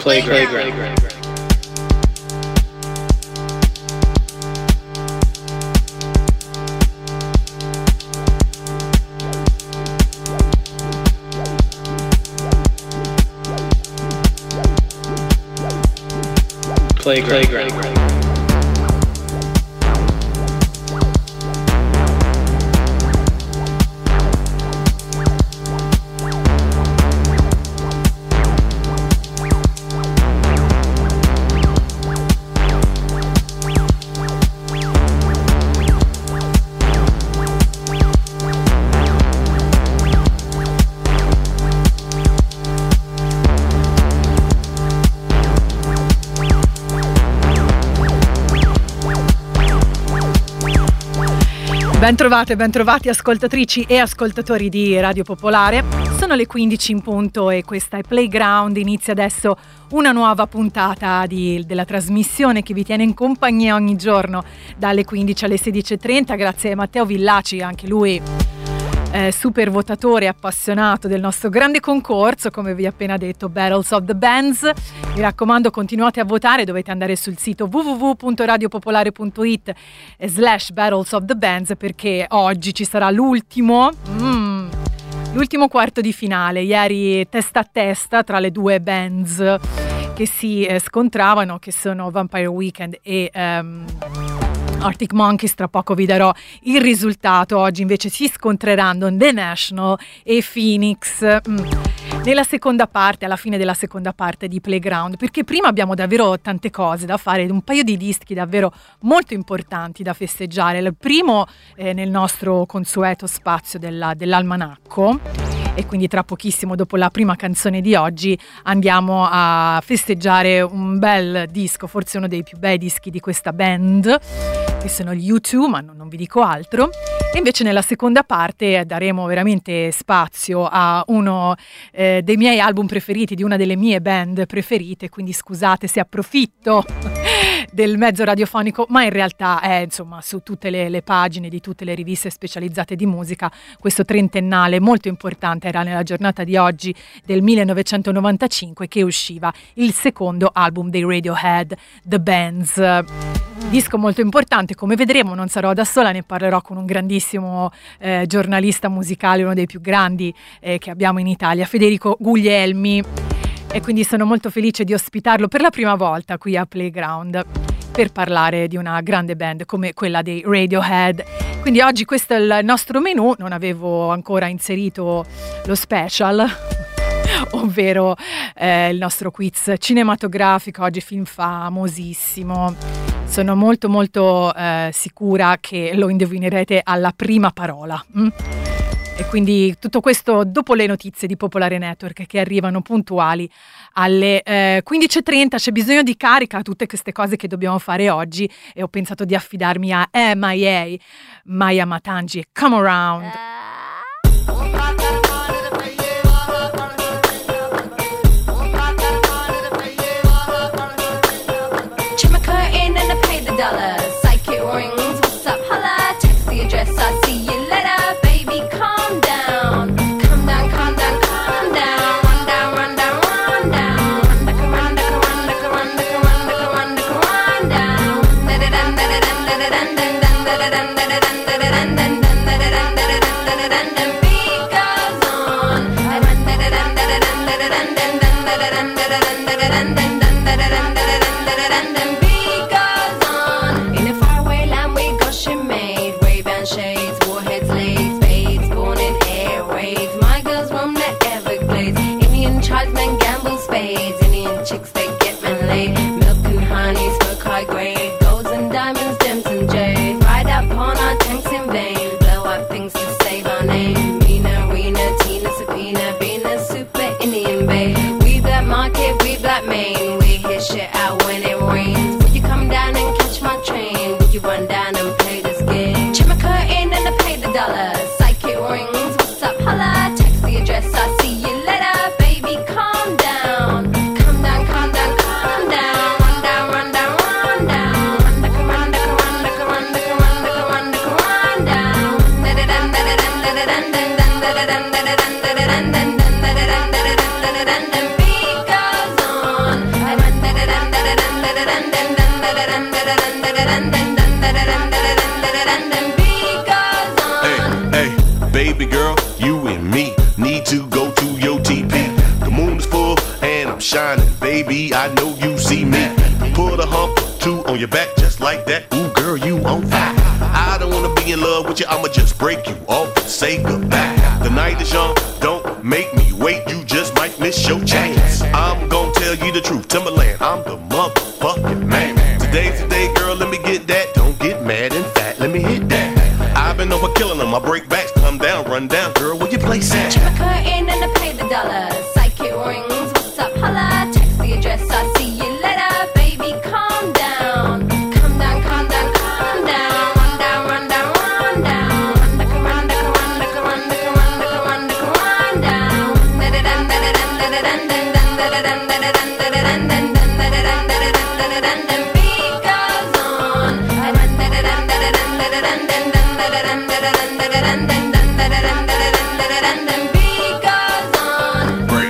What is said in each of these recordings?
Playground. Playground. Bentrovati ascoltatrici e ascoltatori di Radio Popolare. Sono le 15 in punto e questa è Playground. Inizia adesso una nuova puntata della trasmissione che vi tiene in compagnia ogni giorno dalle 15 alle 16:30. Grazie a Matteo Villaci, anche lui super votatore appassionato del nostro grande concorso, come vi ho appena detto, Battles of the Bands. Mi raccomando, continuate a votare, dovete andare sul sito www.radiopopolare.it/Battles of the Bands, perché oggi ci sarà l'ultimo quarto di finale. Ieri testa a testa tra le due bands che si scontravano, che sono Vampire Weekend e Arctic Monkeys. Tra poco vi darò il risultato. Oggi invece si scontreranno The National e Phoenix nella seconda parte, alla fine della seconda parte di Playground, perché prima abbiamo davvero tante cose da fare, un paio di dischi davvero molto importanti da festeggiare. Il primo nel nostro consueto spazio dell'almanacco, e quindi tra pochissimo, dopo la prima canzone di oggi, andiamo a festeggiare un bel disco, forse uno dei più bei dischi di questa band, che sono gli U2, ma non vi dico altro. E invece nella seconda parte daremo veramente spazio a uno dei miei album preferiti, di una delle mie band preferite, quindi scusate se approfitto del mezzo radiofonico, ma in realtà è insomma su tutte le pagine di tutte le riviste specializzate di musica. Questo trentennale molto importante era nella giornata di oggi del 1995 che usciva il secondo album dei Radiohead, The Bands. Disco molto importante, come vedremo. Non sarò da sola, ne parlerò con un grandissimo giornalista musicale, uno dei più grandi che abbiamo in Italia, Federico Guglielmi, e quindi sono molto felice di ospitarlo per la prima volta qui a Playground per parlare di una grande band come quella dei Radiohead. Quindi oggi questo è il nostro menù. Non avevo ancora inserito lo special, ovvero il nostro quiz cinematografico, oggi film famosissimo. Sono molto sicura che lo indovinerete alla prima parola. E quindi tutto questo dopo le notizie di Popolare Network, che arrivano puntuali alle 15:30. C'è bisogno di carica a tutte queste cose che dobbiamo fare oggi, e ho pensato di affidarmi a M.I.A., Maya Matangi e Come Around. Psychic rings, what's up, holla, text the address, I'll see you later, baby, calm down, calm down, calm down, calm down, run down, run down, run down, run down, run down, run down, run down, run down, run down, baby, I know you see me. Put a hump or two on your back just like that. Ooh, girl, you on fire. I don't wanna be in love with you, I'ma just break you off and say goodbye. The night is young, don't make me wait, you just might miss your chance. I'm gonna tell you the truth, Timberland, I'm the motherfucking man. Today's the day, girl, let me get that. Don't get mad and fat, let me hit that. I've been over killing them, I break backs, come down, run down, girl, where you place at? Check the curtain and I pay the dollars. Psychic rings, what's up, holla? Text the address, I'll see you later. Baby, calm down. Calm down, calm down, calm down. Run down, run down, run down. Run down, run down, run down, run down, run down, run down, run down. Beat goes on. Beat goes on.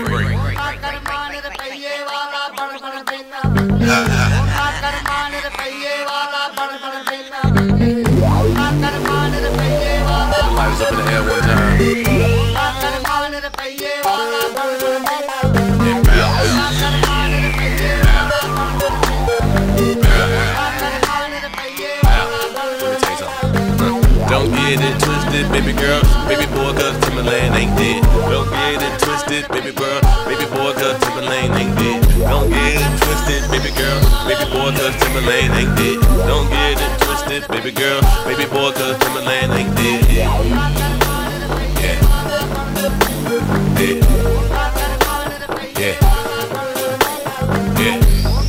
Lights up in the air one time. Don't get it twisted, baby girl, baby boy, cause Timberland ain't dead. Don't get it twisted, baby girl, baby boy, cause Timberland ain't dead. Don't get it twisted, baby girl, baby boy, cause Timberland ain't dead. Don't get it twisted, baby girl, baby boy, cause Timberland ain't dead. Yeah. Yeah. Yeah. Yeah.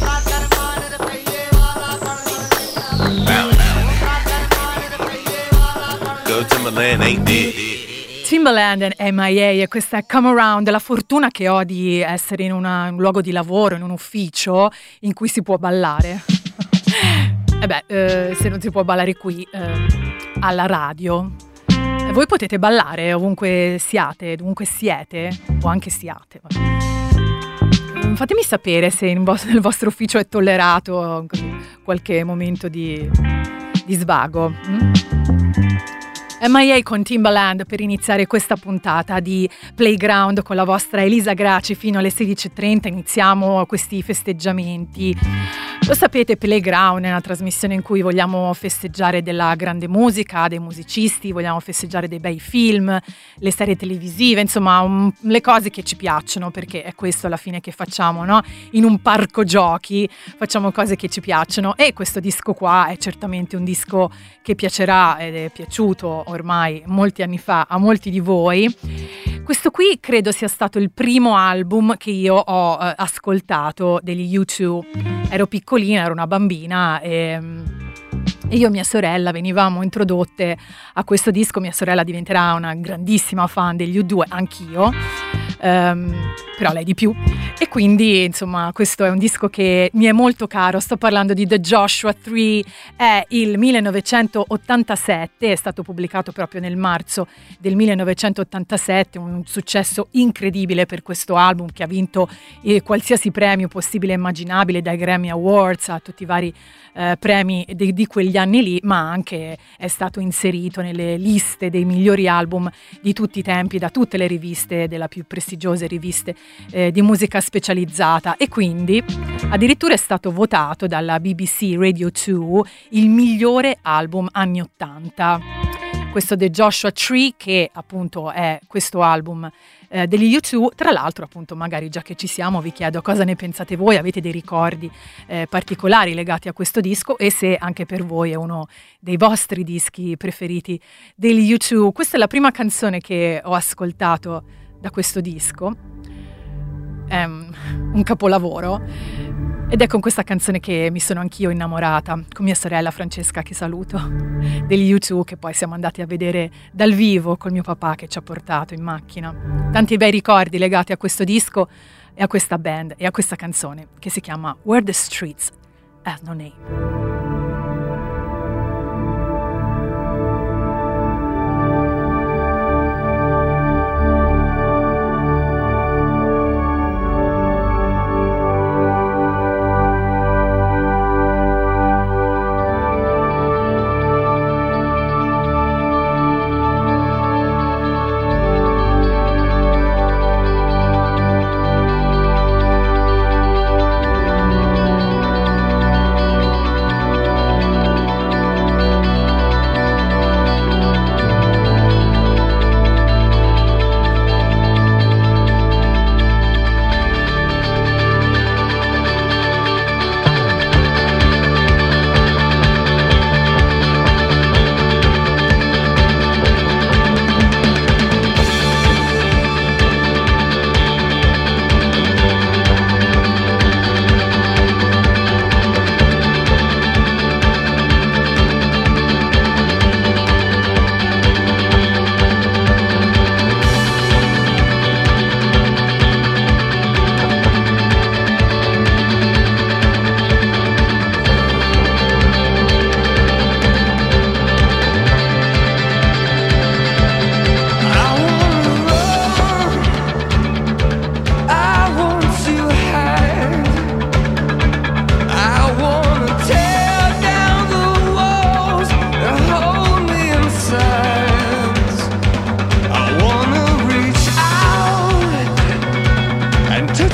Timberland ain't dead. Timbaland and MIA e questa Come Around, la fortuna che ho di essere in un luogo di lavoro, in un ufficio in cui si può ballare. Se non si può ballare qui, alla radio, voi potete ballare ovunque siate, dovunque siete, o anche siate. Fatemi sapere se nel vostro ufficio è tollerato qualche momento di svago. MIA con Timbaland per iniziare questa puntata di Playground con la vostra Elisa Graci fino alle 16:30. Iniziamo questi festeggiamenti. Lo sapete, Playground è una trasmissione in cui vogliamo festeggiare della grande musica, dei musicisti, vogliamo festeggiare dei bei film, le serie televisive, insomma le cose che ci piacciono, perché è questo alla fine che facciamo, no? In un parco giochi facciamo cose che ci piacciono e questo disco qua è certamente un disco che piacerà ed è piaciuto ormai molti anni fa a molti di voi. Questo qui credo sia stato il primo album che io ho ascoltato degli U2. Ero piccolina, ero una bambina e io e mia sorella venivamo introdotte a questo disco. Mia sorella diventerà una grandissima fan degli U2, anch'io, però lei di più. E quindi, insomma, questo è un disco che mi è molto caro. Sto parlando di The Joshua Tree, è il 1987, è stato pubblicato proprio nel marzo del 1987, un successo incredibile per questo album che ha vinto qualsiasi premio possibile e immaginabile, dai Grammy Awards a tutti i vari premi di quegli anni lì, ma anche è stato inserito nelle liste dei migliori album di tutti i tempi da tutte le riviste, delle più prestigiose riviste di musica specializzata, e quindi addirittura è stato votato dalla BBC Radio 2 il migliore album anni 80. Questo The Joshua Tree, che appunto è questo album degli U2. Tra l'altro, appunto, magari già che ci siamo, vi chiedo cosa ne pensate voi, avete dei ricordi particolari legati a questo disco e se anche per voi è uno dei vostri dischi preferiti degli U2. Questa è la prima canzone che ho ascoltato da questo disco, è un capolavoro. Ed è con questa canzone che mi sono anch'io innamorata, con mia sorella Francesca, che saluto, degli U2, che poi siamo andati a vedere dal vivo col mio papà che ci ha portato in macchina. Tanti bei ricordi legati a questo disco e a questa band e a questa canzone che si chiama Where the Streets Have No Name.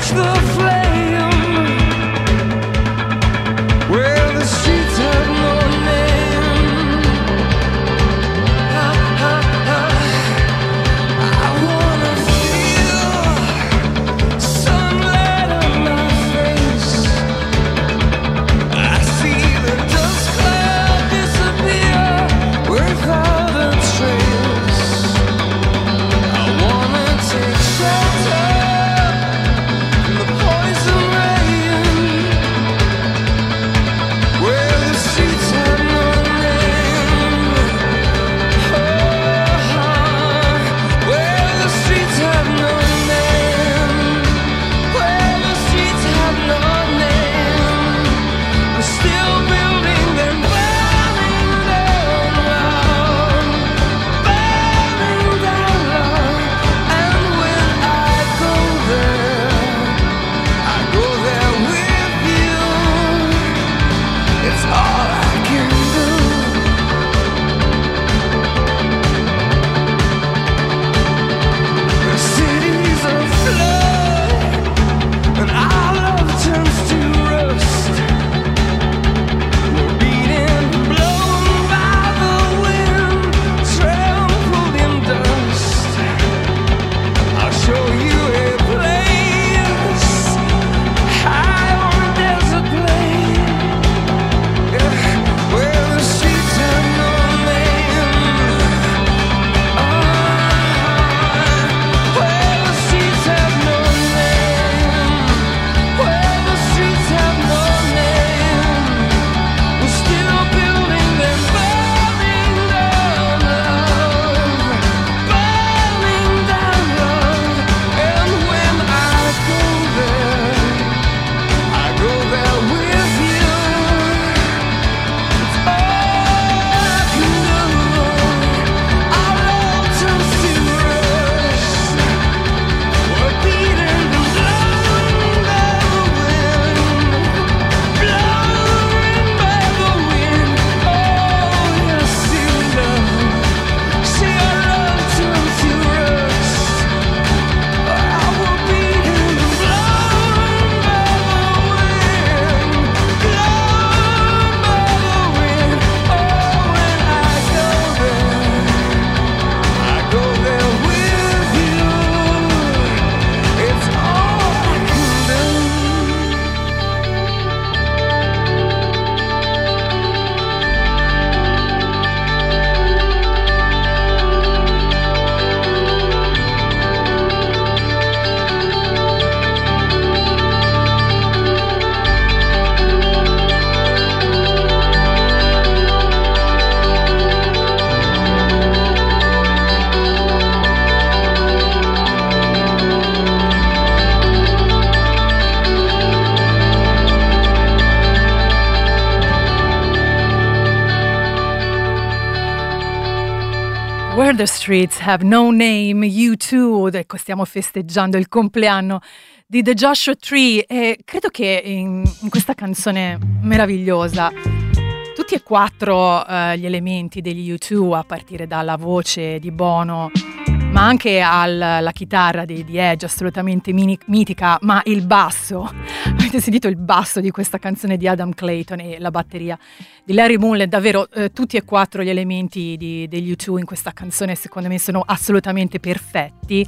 Where the Streets Have No Name, U2. Ecco, stiamo festeggiando il compleanno di The Joshua Tree e credo che in questa canzone meravigliosa tutti e quattro gli elementi degli U2, a partire dalla voce di Bono ma anche alla chitarra di Edge, assolutamente mitica, ma il basso, avete sentito il basso di questa canzone di Adam Clayton e la batteria di Larry Mullen, davvero tutti e quattro gli elementi degli U2 in questa canzone secondo me sono assolutamente perfetti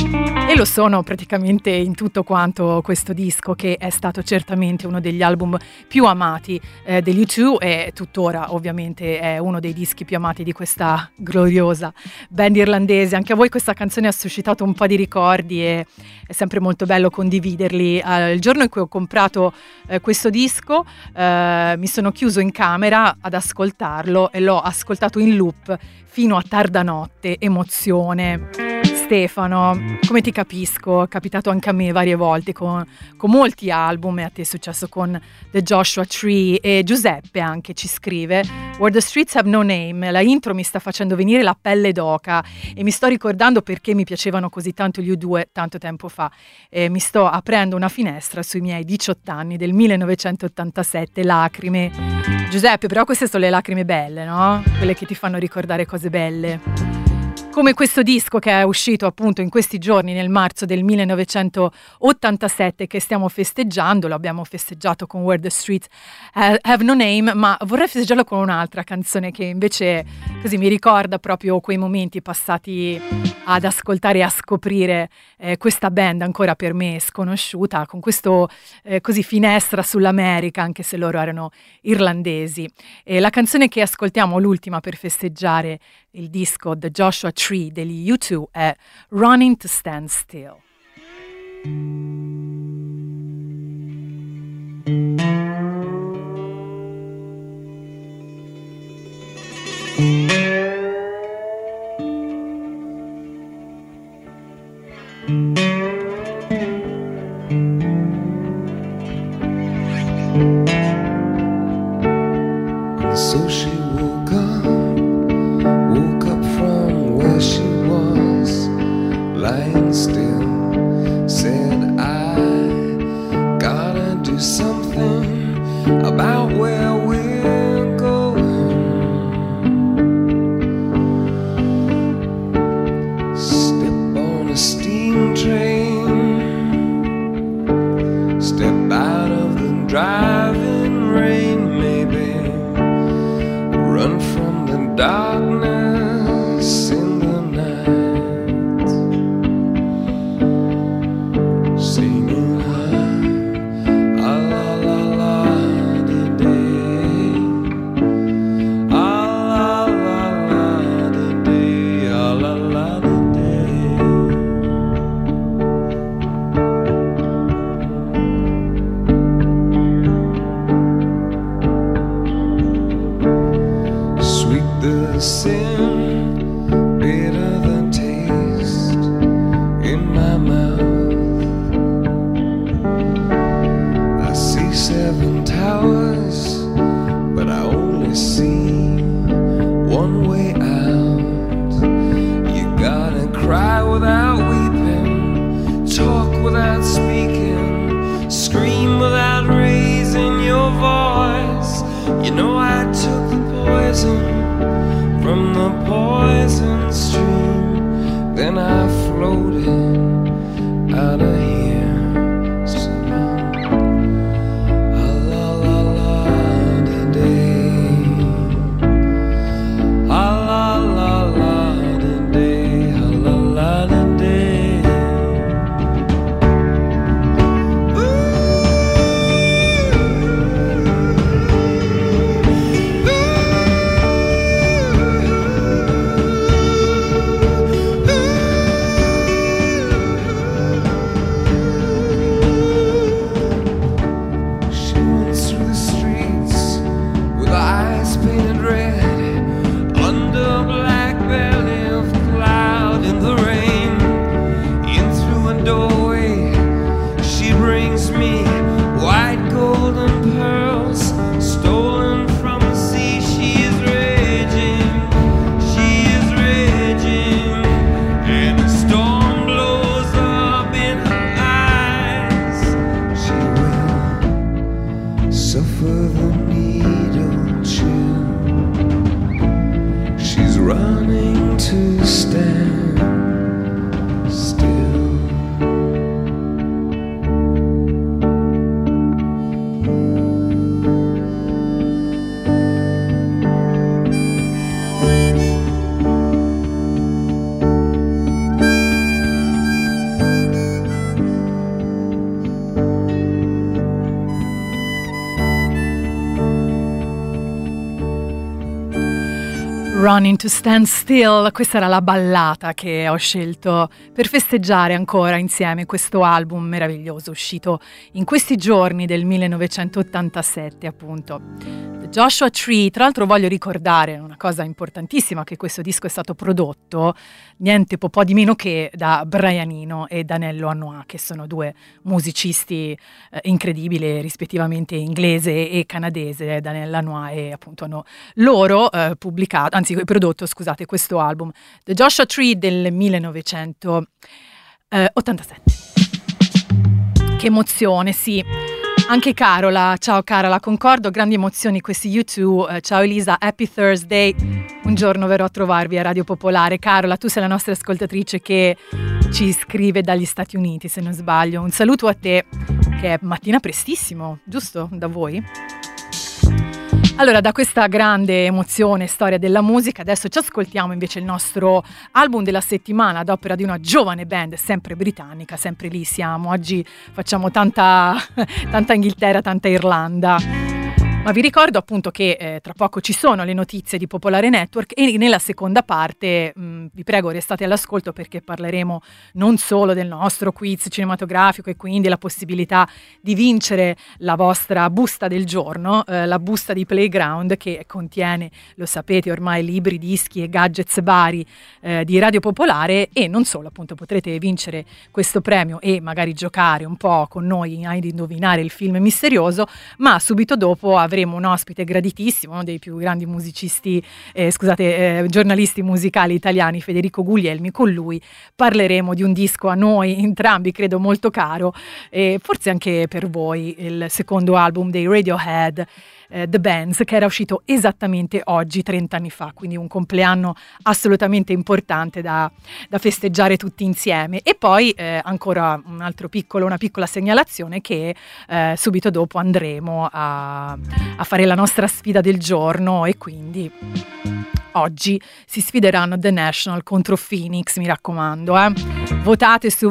e lo sono praticamente in tutto quanto questo disco, che è stato certamente uno degli album più amati degli U2 e tuttora ovviamente è uno dei dischi più amati di questa gloriosa band irlandese. Anche a voi questa canzone ha suscitato un po' di ricordi e è sempre molto bello condividerli. Il giorno in cui ho comprato questo disco mi sono chiuso in camera ad ascoltarlo e l'ho ascoltato in loop fino a tarda notte. Emozione. Stefano, come ti capisco, è capitato anche a me varie volte con molti album e a te è successo con The Joshua Tree. E Giuseppe anche ci scrive: Where the Streets Have No Name, la intro mi sta facendo venire la pelle d'oca e mi sto ricordando perché mi piacevano così tanto gli U2 tanto tempo fa e mi sto aprendo una finestra sui miei 18 anni del 1987, lacrime. Giuseppe, però queste sono le lacrime belle, no? Quelle che ti fanno ricordare cose belle. come questo disco che è uscito appunto in questi giorni nel marzo del 1987 che stiamo festeggiando. Lo abbiamo festeggiato con Where the Streets Have No Name, ma vorrei festeggiarlo con un'altra canzone che invece così mi ricorda proprio quei momenti passati ad ascoltare e a scoprire questa band ancora per me sconosciuta, con questo così finestra sull'America, anche se loro erano irlandesi. E la canzone che ascoltiamo, l'ultima per festeggiare il disco The Joshua Tree degli U2, è Running to Stand Still. So she woke up from where she was, lying still, said, I gotta do something about where we're going. Step on a steam train, step out of the driving rain, maybe run from the darkness in the night, singing high, ah la la la di day, ah la la la di day, ah la la di day. Sweet the sin, bitter the taste in my mouth. I see 7 towers, but I only see one way out. You gotta cry without weeping, talk without speaking, scream without raising your voice. You know I took the poison from the poison stream, then I floated out of here, singing, ah la la la di day, ah la la la di day, ah la la di day. She runs through the streets with eyes painted red, under a black belly of cloud in the rain. In through a doorway, she brings me white golden pearls, stolen from the sea. She is raging, and a storm blows up in her eyes. She will suffer the needle chill. She's running to stand still. Running to Stand Still, questa era la ballata che ho scelto per festeggiare ancora insieme questo album meraviglioso uscito in questi giorni del 1987 appunto. The Joshua Tree, tra l'altro voglio ricordare una cosa importantissima, che questo disco è stato prodotto niente po' di meno che da Brian Eno e Danello Lanois, che sono 2 musicisti incredibili, rispettivamente inglese e canadese. Danello Lanois, e appunto hanno loro pubblicato, anzi prodotto, scusate, questo album The Joshua Tree del 1987. Che emozione, sì. Anche Carola, ciao Carola, concordo, grandi emozioni questi U2, ciao Elisa, happy Thursday, un giorno verrò a trovarvi a Radio Popolare. Carola, tu sei la nostra ascoltatrice che ci scrive dagli Stati Uniti, se non sbaglio, un saluto a te, che è mattina prestissimo, giusto, da voi? Allora, da questa grande emozione, storia della musica, adesso ci ascoltiamo invece il nostro album della settimana ad opera di una giovane band, sempre britannica, sempre lì siamo. Oggi facciamo tanta Inghilterra, tanta Irlanda. Ma vi ricordo appunto che tra poco ci sono le notizie di Popolare Network e nella seconda parte vi prego restate all'ascolto perché parleremo non solo del nostro quiz cinematografico e quindi la possibilità di vincere la vostra busta del giorno, la busta di Playground che contiene, lo sapete ormai, libri, dischi e gadgets vari di Radio Popolare e non solo, appunto potrete vincere questo premio e magari giocare un po' con noi ad indovinare il film misterioso, ma subito dopo avremo un ospite graditissimo, uno dei più grandi musicisti, giornalisti musicali italiani, Federico Guglielmi. Con lui parleremo di un disco a noi entrambi credo molto caro e forse anche per voi, il secondo album dei Radiohead, The Bands, che era uscito esattamente oggi 30 anni fa, quindi un compleanno assolutamente importante da festeggiare tutti insieme. E poi ancora una piccola segnalazione che subito dopo andremo a fare la nostra sfida del giorno e quindi oggi si sfideranno The National contro Phoenix, mi raccomando. Votate su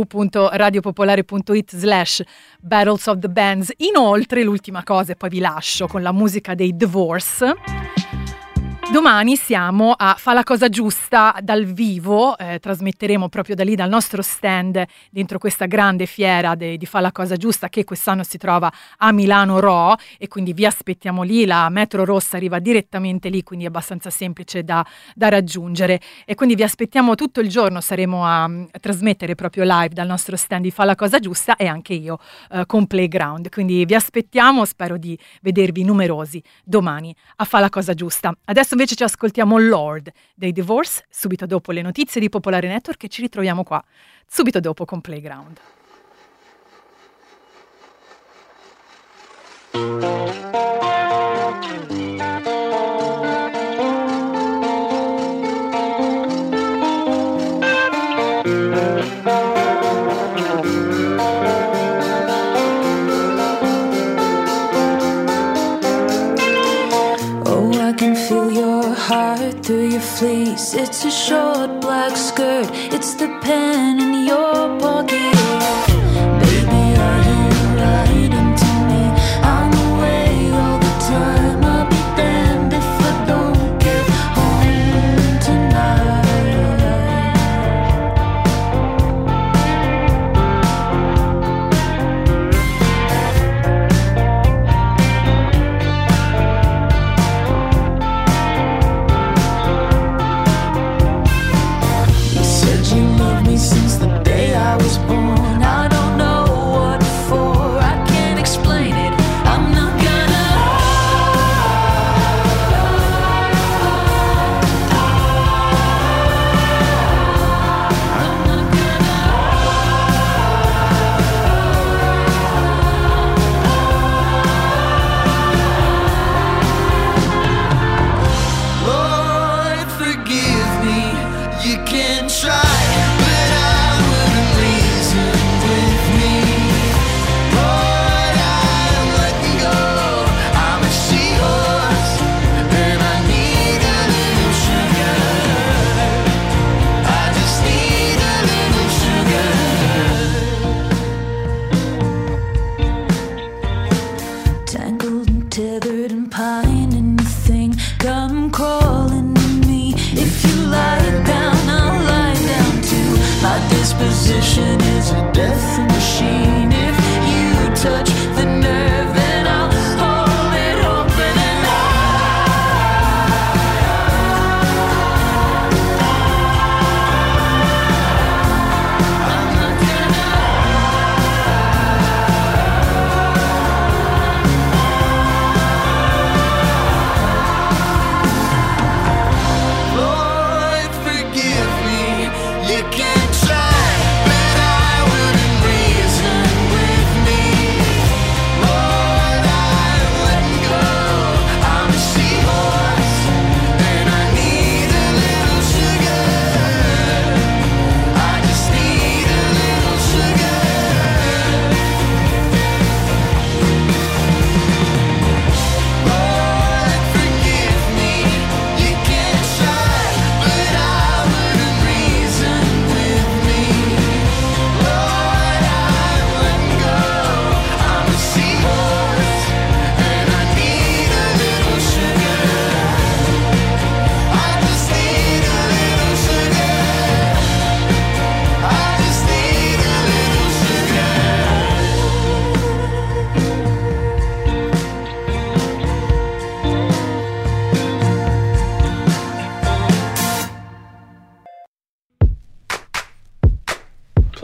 www.radiopopolare.it/Battles of the Bands. Inoltre, l'ultima cosa e poi vi lascio con la musica dei Divorce. Domani siamo a Fa la cosa giusta dal vivo, trasmetteremo proprio da lì, dal nostro stand, dentro questa grande fiera di Fa la cosa giusta che quest'anno si trova a Milano Ro e quindi vi aspettiamo lì, la metro rossa arriva direttamente lì, quindi è abbastanza semplice da raggiungere e quindi vi aspettiamo tutto il giorno, saremo a trasmettere proprio live dal nostro stand di Fa la cosa giusta e anche io con Playground, quindi vi aspettiamo, spero di vedervi numerosi domani a Fa la cosa giusta. Adesso invece ci ascoltiamo Lord dei Divorce, subito dopo le notizie di Popolare Network e ci ritroviamo qua subito dopo con Playground. Heart through your fleece, it's a short black skirt, it's the pen in your pocket. Baby, are you writing to me? I'm away all the time, I'll be damned if I don't get home tonight. Since the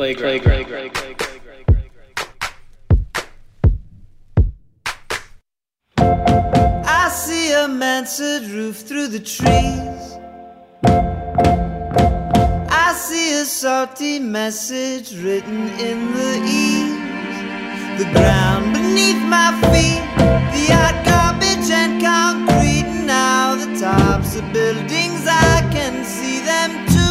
I see a mansard roof through the trees. I see a salty message written in the eaves. The ground beneath my feet, the hot garbage and concrete. And now the tops of buildings, I can see them too.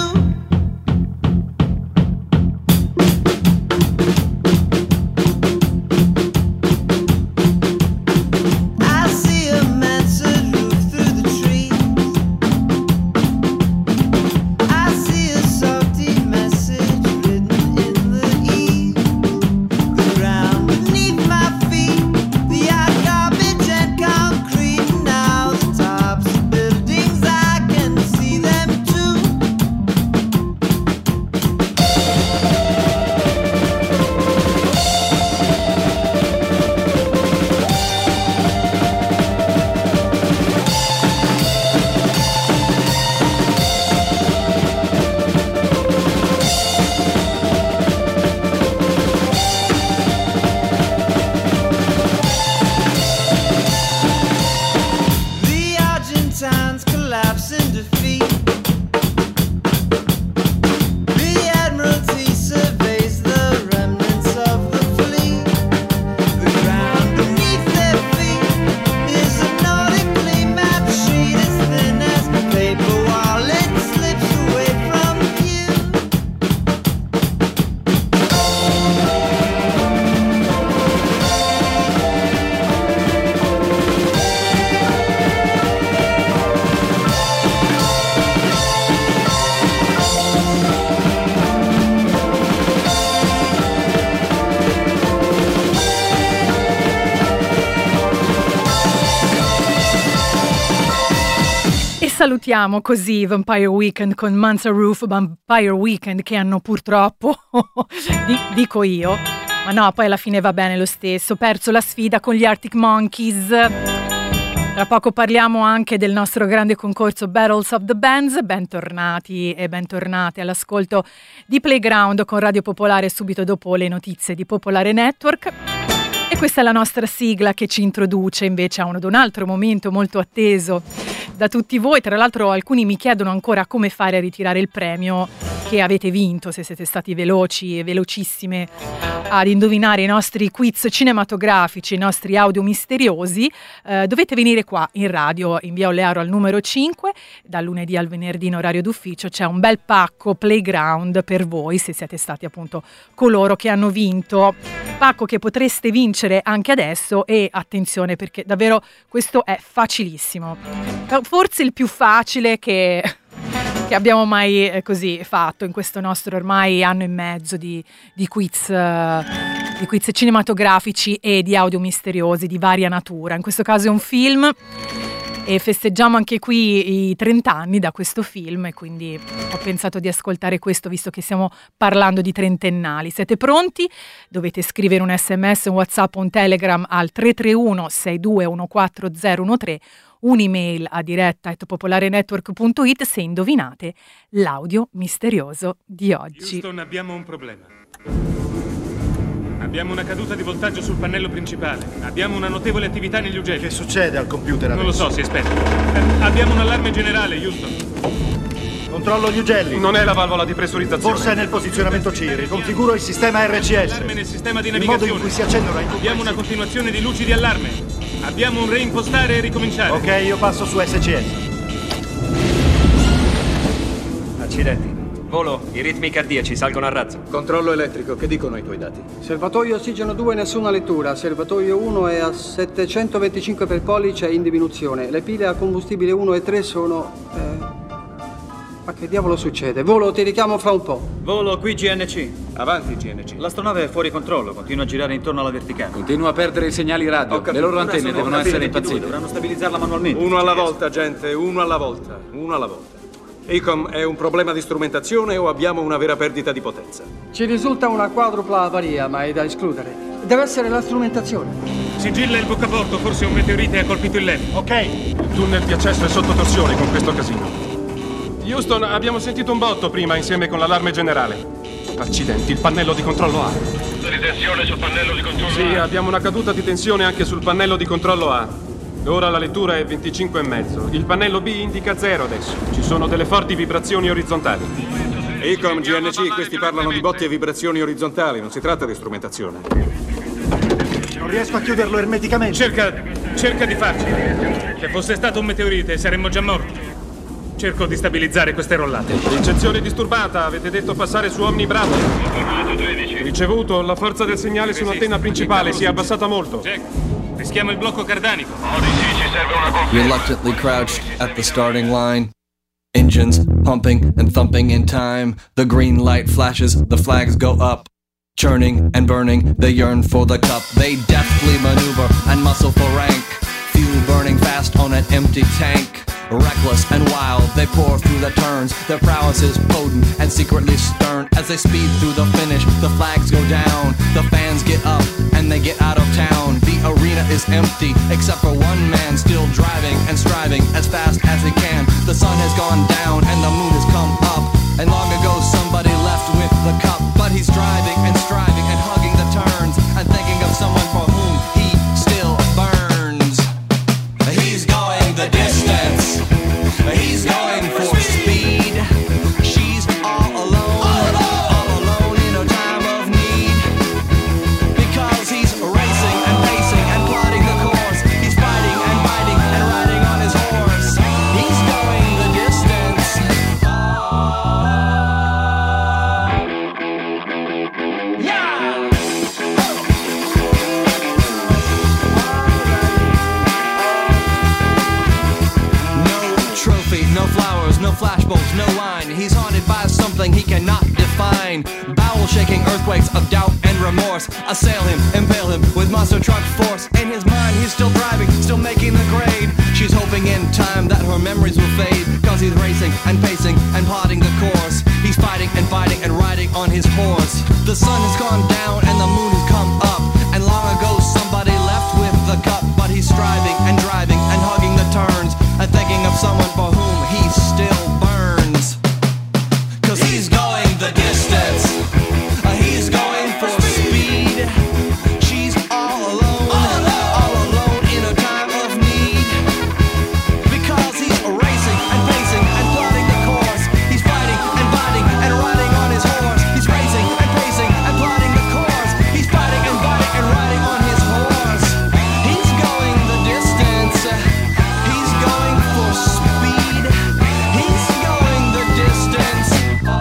Salutiamo così Vampire Weekend con Mansard Roof, Vampire Weekend che hanno purtroppo, dico io, ma no, poi alla fine va bene lo stesso, perso la sfida con gli Arctic Monkeys. Tra poco parliamo anche del nostro grande concorso Battles of the Bands. Bentornati e bentornate all'ascolto di Playground con Radio Popolare subito dopo le notizie di Popolare Network. E questa è la nostra sigla che ci introduce invece a un altro momento molto atteso da tutti voi. Tra l'altro alcuni mi chiedono ancora come fare a ritirare il premio che avete vinto, se siete stati veloci e velocissime ad indovinare i nostri quiz cinematografici, i nostri audio misteriosi. Dovete venire qua in radio, in via Olearo al numero 5, dal lunedì al venerdì in orario d'ufficio. C'è un bel pacco Playground per voi, se siete stati appunto coloro che hanno vinto. Pacco che potreste vincere anche adesso, e attenzione perché davvero questo è facilissimo. Forse il più facile che abbiamo mai così fatto in questo nostro ormai anno e mezzo di quiz cinematografici e di audio misteriosi di varia natura. In questo caso è un film e festeggiamo anche qui i 30 anni da questo film, e quindi ho pensato di ascoltare questo visto che stiamo parlando di trentennali. Siete pronti? Dovete scrivere un SMS, un WhatsApp, un Telegram al 331 6214013, un'email a diretta@popolarenetwork.it se indovinate l'audio misterioso di oggi. Houston, abbiamo un problema. Abbiamo una caduta di voltaggio sul pannello principale. Abbiamo una notevole attività negli ugelli. Che succede al computer adesso? Non lo so, si aspetta. Abbiamo un allarme generale, Houston. Controllo gli ugelli. Non è la valvola di pressurizzazione. Forse è nel posizionamento C. Riconfiguro il sistema RCS. Allarme nel sistema di Il navigazione. modo in cui si accendono è Abbiamo una continuazione di luci di allarme. Abbiamo un reimpostare e ricominciare. Ok, io passo su SCS. Accidenti. Volo, i ritmi cardiaci salgono a razzo. Controllo elettrico, che dicono i tuoi dati? Serbatoio ossigeno 2, nessuna lettura. Serbatoio 1 è a 725 per pollice e in diminuzione. Le pile a combustibile 1 e 3 sono... Ma che diavolo succede? Volo, ti richiamo fra un po'. Volo, qui GNC. Avanti, GNC. L'astronave è fuori controllo, continua a girare intorno alla verticale. Continua a perdere i segnali radio. Le loro antenne devono essere impazzite. Dovranno stabilizzarla manualmente. Uno alla volta, gente, uno alla volta. Uno alla volta. ICOM, è un problema di strumentazione o abbiamo una vera perdita di potenza? Ci risulta una quadrupla avaria, ma è da escludere. Deve essere la strumentazione. Sigilla il boccaporto, forse un meteorite ha colpito il LED. Ok. Il tunnel di accesso è sotto torsione con questo casino. Houston, abbiamo sentito un botto prima insieme con l'allarme generale. Accidenti, il pannello di controllo A. Di tensione sul pannello di controllo Sì, abbiamo una caduta di tensione anche sul pannello di controllo A. Ora la lettura è 25,5. Il pannello B indica 0 adesso. Ci sono delle forti vibrazioni orizzontali. ICOM, GNC, questi parlano di botti e vibrazioni orizzontali, non si tratta di strumentazione. Non riesco a chiuderlo ermeticamente. Cerca di farci. Se fosse stato un meteorite saremmo già morti. Cerco di stabilizzare queste rollate. Ricezione disturbata, avete detto passare su Omni Bravo. Ricevuto, la forza del segnale sull'antenna principale si è abbassata molto. Jack, rischiamo il blocco cardanico. Reluctantly crouched at the starting line. Engines pumping and thumping in time. The green light flashes, the flags go up. Churning and burning, they yearn for the cup. They deftly maneuver and muscle for rank. Fuel burning fast on an empty tank. Reckless and wild, they pour through the turns. Their prowess is potent and secretly stern. As they speed through the finish, the flags go down. The fans get up and they get out of town. The arena is empty, except for one man still driving and striving as fast as he can. The sun has gone down and the moon has come up. And long ago somebody left with the cup. But he's driving and striving and hugging the turns and thinking of someone for whom he still burns. He's going the distance. He's going for speed. She's all alone in a time of need. Because he's racing and pacing and plotting the course. He's fighting and biting and riding on his horse. He's going the distance. No flowers, no flashbulbs, no wine. He's haunted by something he cannot define. Bowel-shaking earthquakes of doubt and remorse assail him, impale him with monster truck force. In his mind he's still driving, still making the grade. She's hoping in time that her memories will fade. Cause he's racing and pacing and plotting the course. He's fighting and fighting and riding on his horse. The sun has gone down and the moon has come up. And long ago somebody left with the cup. But he's striving and driving and hugging the turns and thinking of someone for whom he still burns. Cause he's going the distance. He's going for speed. She's all alone in a time of need. Because he's racing and pacing and plotting the course. He's fighting and biting and riding on his horse. He's racing and pacing and plotting the course. He's fighting and biting and riding on his horse. He's going the distance. He's going for speed. He's going the distance.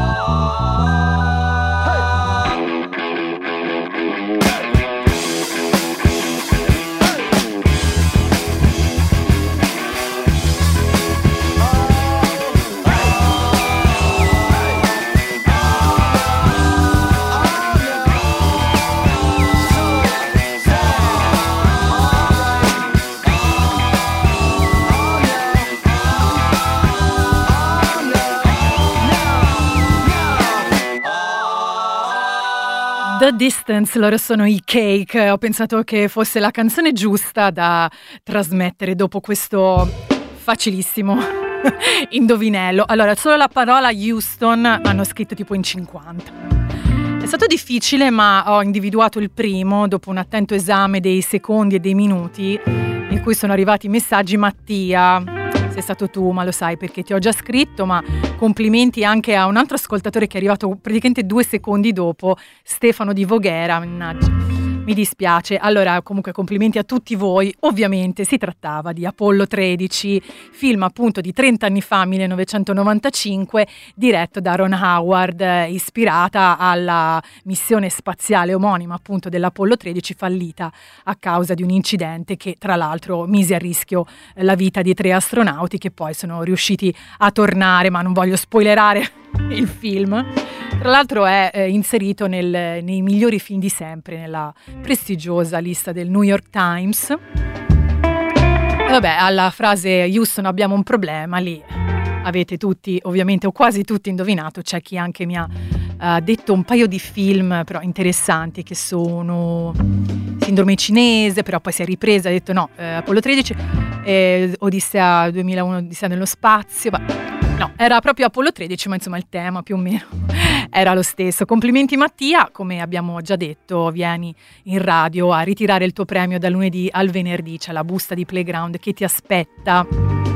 The Distance, loro sono i Cake. Ho pensato che fosse la canzone giusta da trasmettere dopo questo facilissimo indovinello. Allora, solo la parola Houston hanno scritto tipo in 50. È stato difficile, ma ho individuato il primo dopo un attento esame dei secondi e dei minuti in cui sono arrivati i messaggi. Mattia, sei stato tu, ma lo sai perché ti ho già scritto, ma complimenti anche a un altro ascoltatore che è arrivato praticamente 2 secondi dopo, Stefano di Voghera, mannaggia, mi dispiace. Allora, comunque complimenti a tutti voi. Ovviamente si trattava di Apollo 13, film appunto di 30 anni fa, 1995, diretto da Ron Howard, ispirata alla missione spaziale omonima appunto dell'Apollo 13, fallita a causa di un incidente che tra l'altro mise a rischio la vita di 3 astronauti che poi sono riusciti a tornare, ma non voglio spoilerare il film. Tra l'altro è inserito nei migliori film di sempre, nella prestigiosa lista del New York Times. E vabbè, alla frase Houston abbiamo un problema, lì avete tutti, ovviamente, o quasi tutti indovinato. C'è chi anche mi ha detto un paio di film però interessanti, che sono Sindrome cinese, però poi si è ripresa, ha detto no, Apollo 13, Odissea 2001, Odissea nello spazio. No, era proprio Apollo 13, ma insomma il tema più o meno era lo stesso. Complimenti Mattia, come abbiamo già detto, vieni in radio a ritirare il tuo premio dal lunedì al venerdì, c'è la busta di Playground che ti aspetta.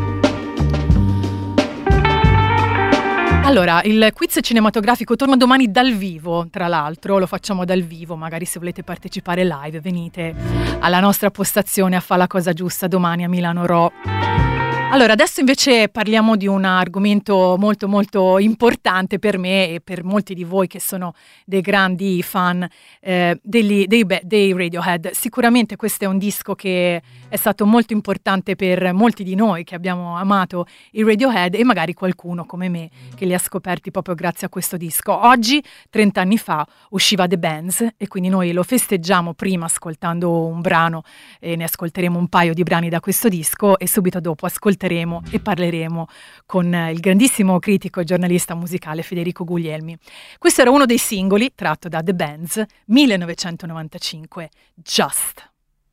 Allora, il quiz cinematografico torna domani dal vivo, tra l'altro, lo facciamo dal vivo, magari se volete partecipare live venite alla nostra postazione a Fa la cosa giusta domani a Milano Ro. Allora, adesso invece parliamo di un argomento molto molto importante per me e per molti di voi che sono dei grandi fan dei Radiohead. Sicuramente questo è un disco che è stato molto importante per molti di noi che abbiamo amato i Radiohead e magari qualcuno come me che li ha scoperti proprio grazie a questo disco. Oggi, 30 anni fa, usciva The Bands e quindi noi lo festeggiamo prima ascoltando un brano e ne ascolteremo un paio di brani da questo disco e subito dopo ascolteremo e parleremo con il grandissimo critico e giornalista musicale Federico Guglielmi. Questo era uno dei singoli tratto da The Bands 1995, Just.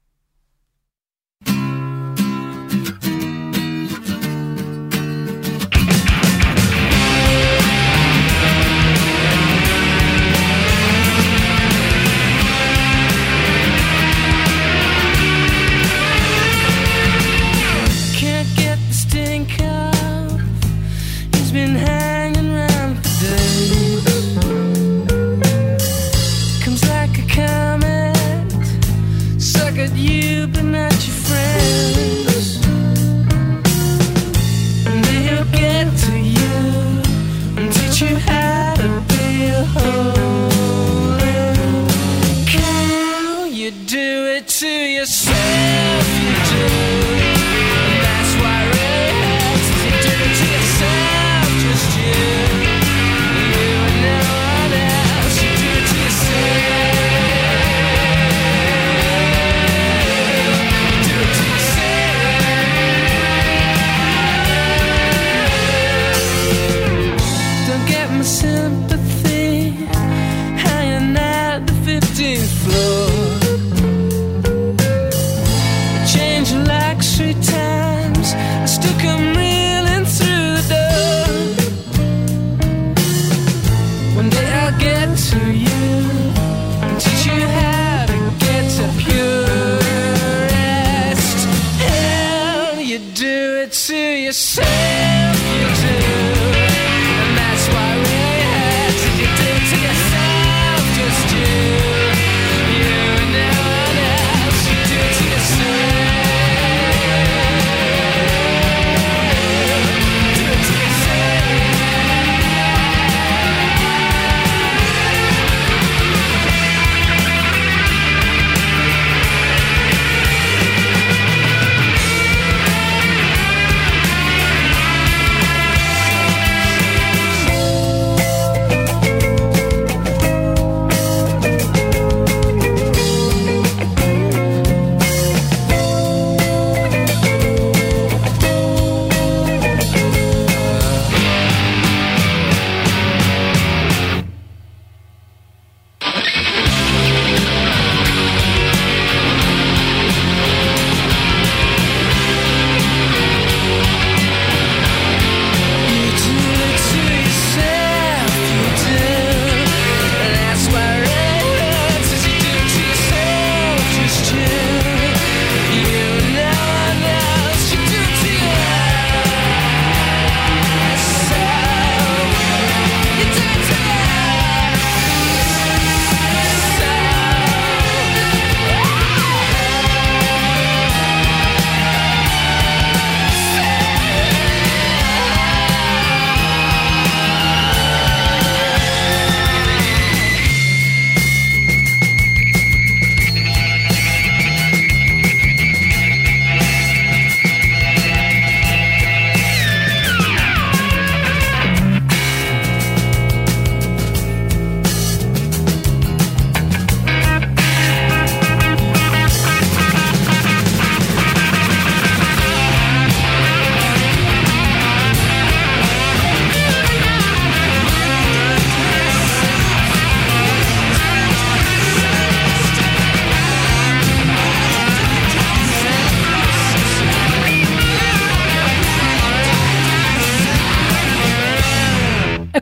He's been hanging around for days. Comes like a comet, suck at you but not your friends. And then he'll get to you and teach you how to be holy. Can you do it to yourself? You do. And that's why Radiohead says you do it to yourself. Sympathy hanging at the 15th floor. Change like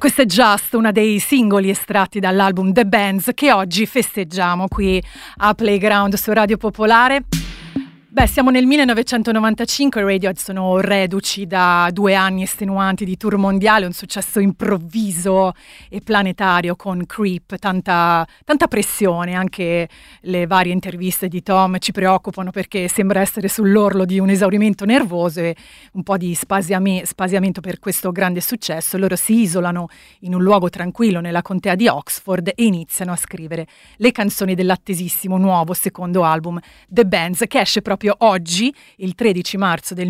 Questo è Just, uno dei singoli estratti dall'album The Bands che oggi festeggiamo qui a Playground su Radio Popolare. Beh, siamo nel 1995, i Radiohead sono reduci da 2 anni estenuanti di tour mondiale, un successo improvviso e planetario con Creep, tanta pressione, anche le varie interviste di Tom ci preoccupano perché sembra essere sull'orlo di un esaurimento nervoso e un po' di spasiamento per questo grande successo. Loro si isolano in un luogo tranquillo nella contea di Oxford e iniziano a scrivere le canzoni dell'attesissimo nuovo secondo album The Bands, che esce proprio oggi, il 13 marzo del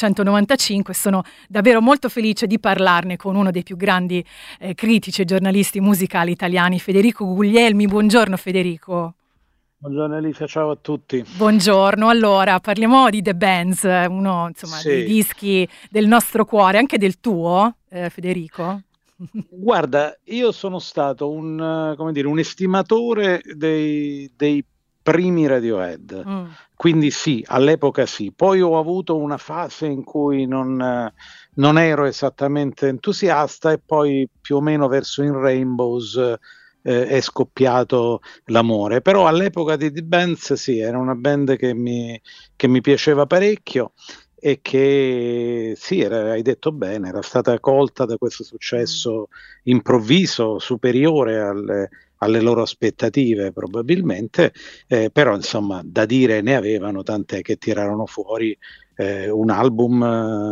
1995. Sono davvero molto felice di parlarne con uno dei più grandi critici e giornalisti musicali italiani, Federico Guglielmi. Buongiorno Federico. Buongiorno Alicia, ciao a tutti. Buongiorno, allora parliamo di The Bands, uno insomma dei dischi del nostro cuore, anche del tuo, Federico. Guarda, io sono stato un estimatore dei primi Radiohead, quindi sì, all'epoca sì. Poi ho avuto una fase in cui non ero esattamente entusiasta e poi più o meno verso In Rainbows è scoppiato l'amore. Però all'epoca di The Bands sì, era una band che mi piaceva parecchio e che sì, hai detto bene, era stata colta da questo successo improvviso, superiore alle loro aspettative probabilmente, però insomma da dire ne avevano, tant'è che tirarono fuori un album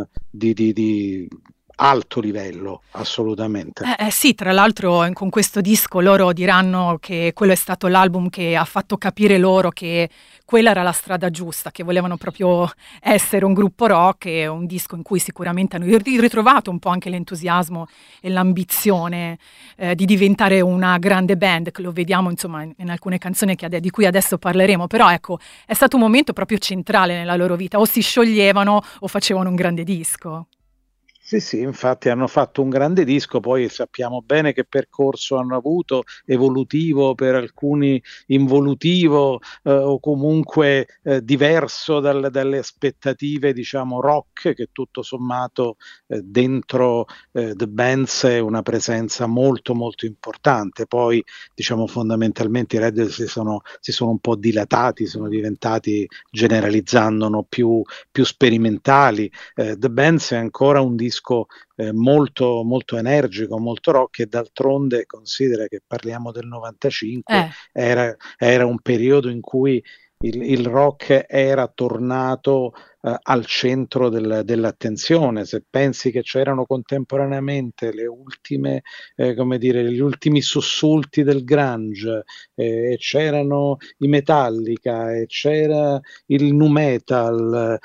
di alto livello, assolutamente. Sì, tra l'altro con questo disco loro diranno che quello è stato l'album che ha fatto capire loro che quella era la strada giusta, che volevano proprio essere un gruppo rock, e un disco in cui sicuramente hanno ritrovato un po' anche l'entusiasmo e l'ambizione di diventare una grande band, che lo vediamo insomma in alcune canzoni di cui adesso parleremo. Però ecco, è stato un momento proprio centrale nella loro vita, o si scioglievano o facevano un grande disco. Sì, infatti hanno fatto un grande disco, poi sappiamo bene che percorso hanno avuto, evolutivo, per alcuni involutivo, o comunque diverso dalle aspettative, diciamo, rock, che tutto sommato dentro The Bands è una presenza molto molto importante. Poi diciamo fondamentalmente i Red si sono un po' dilatati, sono diventati, generalizzando, più sperimentali. The Bands è ancora un disco molto molto energico, molto rock, e d'altronde considera che parliamo del 95, era un periodo in cui il rock era tornato al centro dell'attenzione. Se pensi che c'erano contemporaneamente le ultime, gli ultimi sussulti del grunge, c'erano i Metallica, e c'era il nu metal,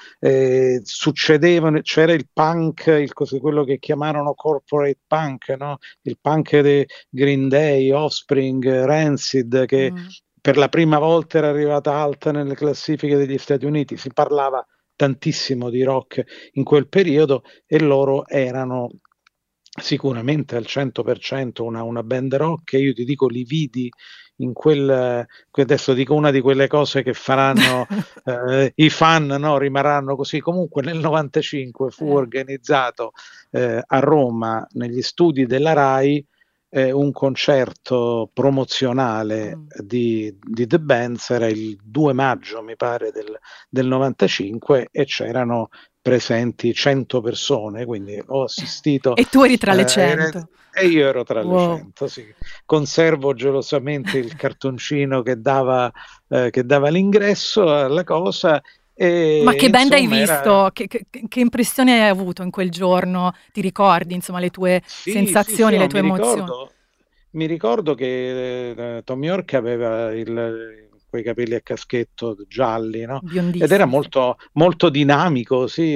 c'era il punk, quello che chiamarono corporate punk, no? Il punk dei Green Day, Offspring, Rancid, che per la prima volta era arrivata alta nelle classifiche degli Stati Uniti. Si parlava tantissimo di rock in quel periodo e loro erano sicuramente al 100% una band rock. E io ti dico, li vidi in adesso dico una di quelle cose che faranno i fan, no? Rimarranno così. Comunque nel 95 fu organizzato a Roma, negli studi della RAI, un concerto promozionale di The Bands. Era il 2 maggio mi pare del 95 e c'erano presenti 100 persone, quindi ho assistito. E tu eri tra le 100. E io ero tra le 100, sì. Conservo gelosamente il cartoncino che dava l'ingresso alla cosa. Ma che band hai visto? Che impressione hai avuto in quel giorno? Ti ricordi insomma le tue sensazioni, le tue emozioni? Mi ricordo che Tom York aveva quei capelli a caschetto gialli, no? Ed era molto, molto dinamico, sì.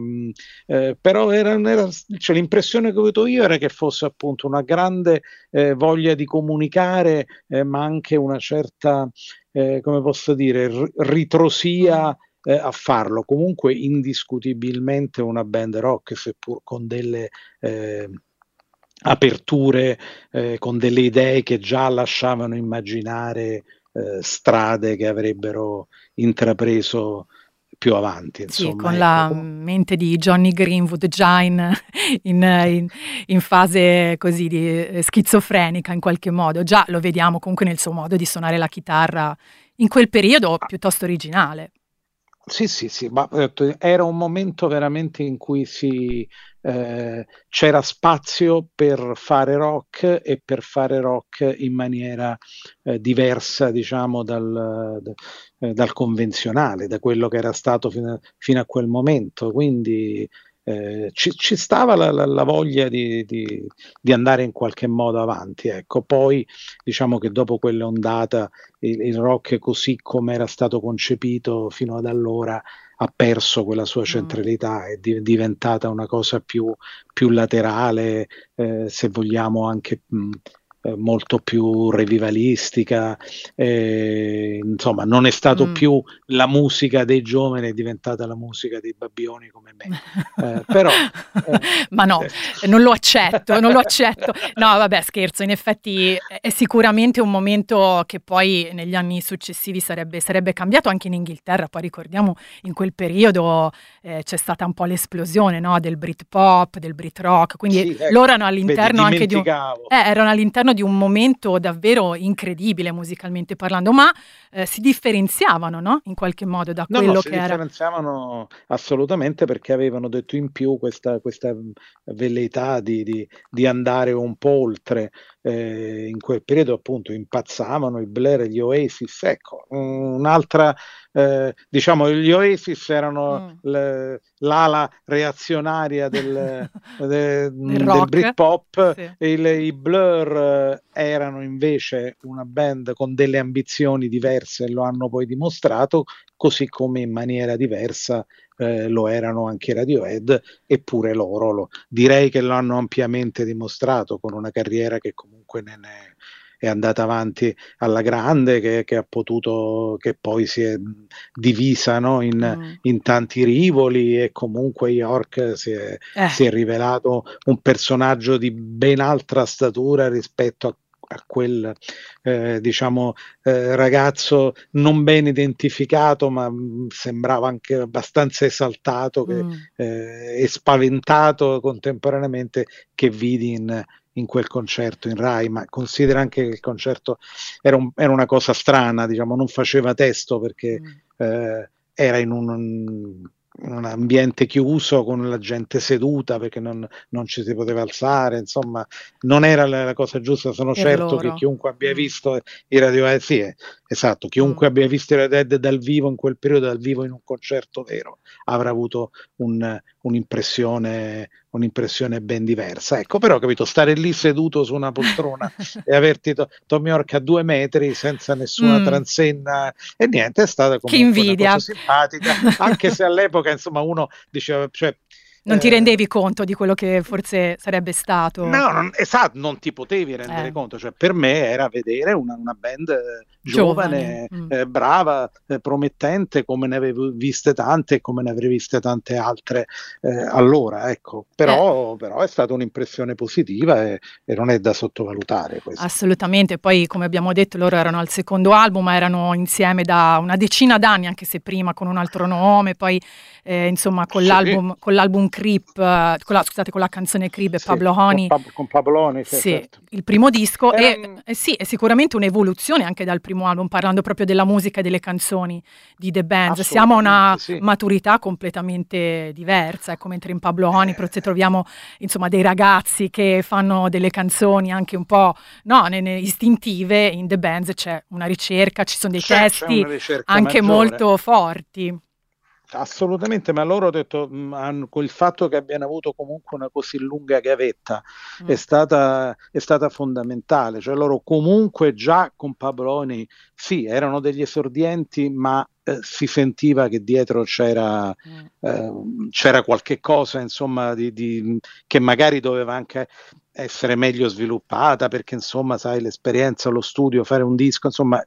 Però cioè, l'impressione che ho avuto io era che fosse appunto una grande voglia di comunicare, ma anche una certa, come posso dire, ritrosia a farlo. Comunque indiscutibilmente una band rock, seppur con delle aperture, con delle idee che già lasciavano immaginare strade che avrebbero intrapreso più avanti, Sì, insomma. con ecco. la mente di Johnny Greenwood già in fase così di schizofrenica in qualche modo. Già lo vediamo comunque nel suo modo di suonare la chitarra in quel periodo piuttosto originale. Sì, ma era un momento veramente in cui c'era spazio per fare rock e per fare rock in maniera diversa, diciamo, dal convenzionale, da quello che era stato fino a quel momento. Quindi ci stava la voglia di andare in qualche modo avanti. Ecco. Poi diciamo che dopo quell'ondata il rock così come era stato concepito fino ad allora ha perso quella sua centralità, è diventata una cosa più laterale, se vogliamo anche molto più revivalistica, insomma non è stato più la musica dei giovani, è diventata la musica dei babbioni come me. Però ma no, non lo accetto. No, vabbè, scherzo, in effetti è sicuramente un momento che poi negli anni successivi sarebbe cambiato anche in Inghilterra. Poi ricordiamo in quel periodo c'è stata un po' l'esplosione, no, del Britpop, del Brit rock, quindi loro erano all'interno anche erano all'interno di un momento davvero incredibile musicalmente parlando, ma si differenziavano, no? In qualche modo da quello che era. Si differenziavano assolutamente, perché avevano detto in più questa velleità di andare un po' oltre. In quel periodo appunto impazzavano i Blair e gli Oasis. Ecco, un'altra diciamo, gli Oasis erano l'ala reazionaria del Britpop, sì. I Blur erano invece una band con delle ambizioni diverse, lo hanno poi dimostrato, così come in maniera diversa lo erano anche i Radiohead, eppure loro direi che lo hanno ampiamente dimostrato, con una carriera che comunque è andata avanti alla grande, che ha potuto, che poi si è divisa, no, in tanti rivoli, e comunque York si è rivelato un personaggio di ben altra statura rispetto a quel diciamo ragazzo non ben identificato, ma sembrava anche abbastanza esaltato e spaventato contemporaneamente, che vidi in quel concerto in Rai. Ma considera anche che il concerto era una cosa strana, diciamo, non faceva testo, perché era in un ambiente chiuso, con la gente seduta, perché non ci si poteva alzare, insomma non era la cosa giusta. Sono certo che chiunque abbia visto i Radiohead, esatto, chiunque abbia visto i Radiohead dal vivo in quel periodo, dal vivo in un concerto vero, avrà avuto un'impressione ben diversa. Ecco, però capito, stare lì seduto su una poltrona e averti Tom York a 2 metri senza nessuna transenna e niente, è stata comunque una cosa simpatica, anche se all'epoca insomma uno diceva, cioè, non ti rendevi conto di quello che forse sarebbe stato. No, esatto, non ti potevi rendere conto. Cioè, per me era vedere una band giovane. Brava, promettente, come ne avevo viste tante e come ne avrei viste tante altre allora, ecco. Però è stata un'impressione positiva e non è da sottovalutare questo. Assolutamente. Poi, come abbiamo detto, loro erano al secondo album, ma erano insieme da una decina d'anni, anche se prima con un altro nome, poi insomma con l'album Creep, con la canzone Creep e Pablo Honey. Con Pablo Honey, certo. Il primo disco è sicuramente un'evoluzione anche dal primo album, parlando proprio della musica e delle canzoni di The Bands. Siamo a una maturità completamente diversa, ecco, mentre in Pablo Honey troviamo insomma dei ragazzi che fanno delle canzoni anche un po' istintive. In The Bands c'è una ricerca, ci sono dei testi anche molto forti. Assolutamente, ma loro ho detto, con il fatto che abbiano avuto comunque una così lunga gavetta è stata fondamentale. Cioè loro comunque già con Pablo Honey erano degli esordienti, ma si sentiva che dietro c'era qualche cosa, insomma, che magari doveva anche essere meglio sviluppata, perché insomma sai, l'esperienza, lo studio, fare un disco, insomma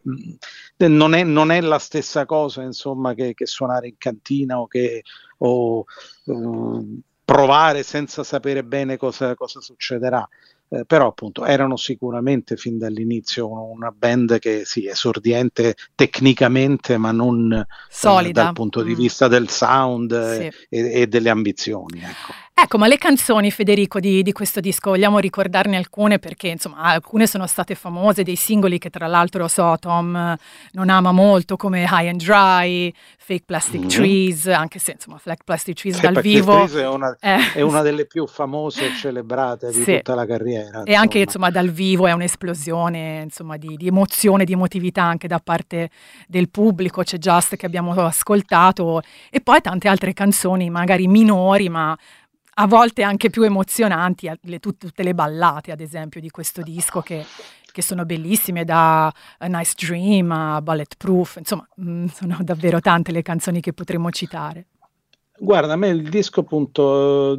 non è la stessa cosa, insomma, che suonare in cantina o provare senza sapere bene cosa succederà. però appunto erano sicuramente fin dall'inizio una band che sì, esordiente tecnicamente, ma non Solida. dal punto di vista del sound Sì. e delle ambizioni, ecco. Ecco, ma le canzoni, Federico, di questo disco, vogliamo ricordarne alcune perché insomma alcune sono state famose, dei singoli che tra l'altro so Tom non ama molto, come High and Dry, Fake Plastic Trees, anche se insomma Fake Plastic Trees dal vivo Trees è una delle più famose e celebrate di sì. tutta la carriera. E anche insomma dal vivo è un'esplosione insomma di emozione, di emotività anche da parte del pubblico. C'è Just che abbiamo ascoltato e poi tante altre canzoni magari minori ma a volte anche più emozionanti, tutte le ballate ad esempio di questo disco che sono bellissime, da A Nice Dream a Bulletproof, insomma sono davvero tante le canzoni che potremmo citare. Guarda, a me il disco appunto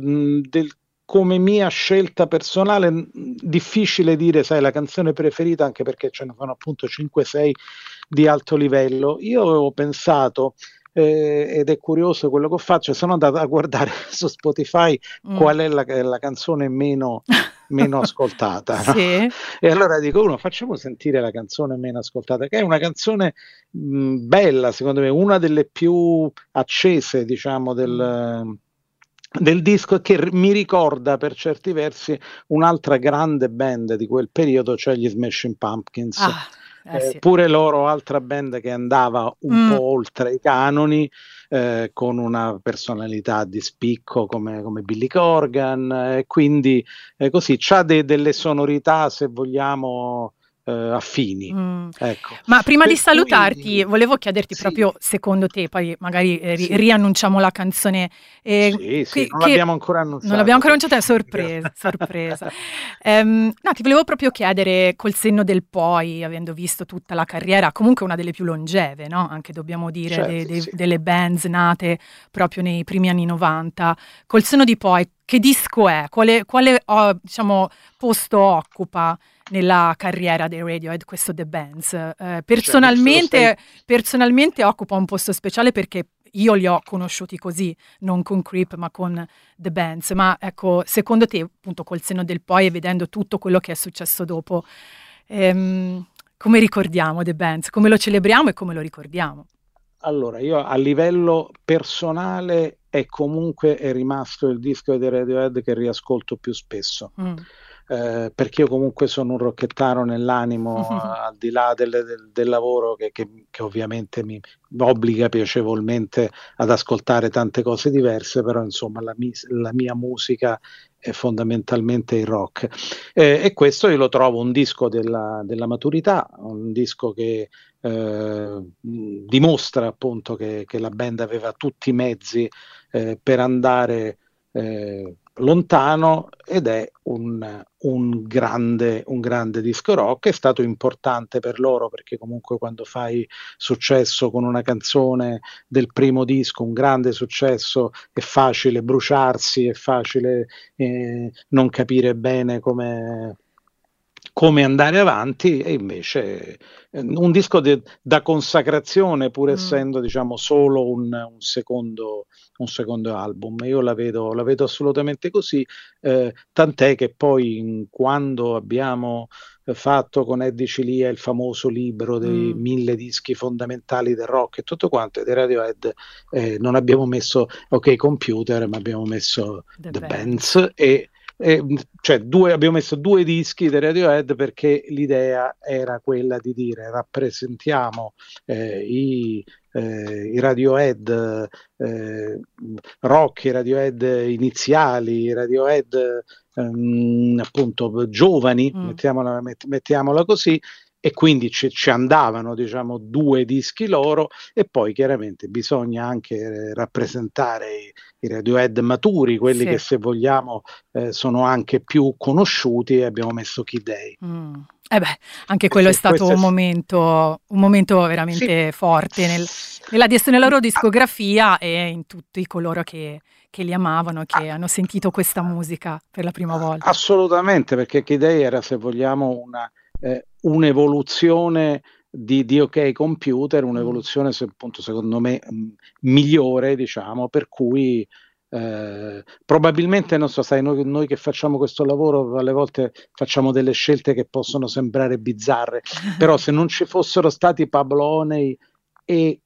come mia scelta personale, difficile dire, sai, la canzone preferita, anche perché ce ne sono appunto 5-6 di alto livello. Io avevo pensato, ed è curioso quello che faccio, sono andato a guardare su Spotify qual è la canzone meno ascoltata, no? Sì. E allora dico, facciamo sentire la canzone meno ascoltata, che è una canzone bella, secondo me, una delle più accese, diciamo, del disco, che mi ricorda per certi versi un'altra grande band di quel periodo, cioè gli Smashing Pumpkins. Sì. Pure loro, altra band che andava un po' oltre i canoni, con una personalità di spicco come Billy Corgan, quindi così c'ha delle sonorità, se vogliamo, affini. Ecco. Ma prima di Per salutarti cui, volevo chiederti sì, proprio secondo te, poi magari sì, riannunciamo la canzone sì, non l'abbiamo ancora annunciata. Non l'abbiamo ancora annunciata, è sorpresa. No, ti volevo proprio chiedere, col senno del poi, avendo visto tutta la carriera, comunque una delle più longeve, no? Anche dobbiamo dire, certo, sì. delle bands nate proprio nei primi anni 90, col senno di poi, che disco è? Quale diciamo, posto occupa nella carriera dei Radiohead questo The Bands? Personalmente occupa un posto speciale perché io li ho conosciuti così, non con Creep ma con The Bands, ma ecco, secondo te, appunto col senno del poi e vedendo tutto quello che è successo dopo, come ricordiamo The Bands? Come lo celebriamo e come lo ricordiamo? Allora, io a livello personale è rimasto il disco dei Radiohead che riascolto più spesso. Perché io comunque sono un rockettaro nell'animo, al di là del lavoro che ovviamente mi obbliga piacevolmente ad ascoltare tante cose diverse, però insomma la mia musica è fondamentalmente il rock, e questo io lo trovo un disco della maturità, un disco che dimostra appunto che la band aveva tutti i mezzi per andare lontano, ed è un grande disco rock. È stato importante per loro perché comunque quando fai successo con una canzone del primo disco, un grande successo, è facile bruciarsi, è facile non capire bene come andare avanti, e invece un disco da consacrazione, pur essendo diciamo solo un secondo album. Io la vedo assolutamente così, tant'è che poi quando abbiamo fatto con Eddie Cilia il famoso libro dei 1000 dischi fondamentali del rock e tutto quanto, dei Radiohead, non abbiamo messo OK Computer, ma abbiamo messo The Bands, cioè abbiamo messo 2 dischi di Radiohead perché l'idea era quella di dire: rappresentiamo i Radiohead rock, i Radiohead iniziali, i Radiohead appunto giovani, mettiamola così, e quindi ci andavano, diciamo, 2 dischi loro, e poi chiaramente bisogna anche rappresentare i Radiohead maturi, quelli che, se vogliamo, sono anche più conosciuti, e abbiamo messo Kid A. Anche quello è stato un momento veramente forte nella loro discografia e in tutti coloro che li amavano, che hanno sentito questa musica per la prima volta. Assolutamente, perché Kid A era, se vogliamo, un'evoluzione di OK Computer, un'evoluzione appunto secondo me migliore, diciamo, per cui probabilmente, non so, sai, noi che facciamo questo lavoro alle volte facciamo delle scelte che possono sembrare bizzarre, però se non ci fossero stati Pablo Honey e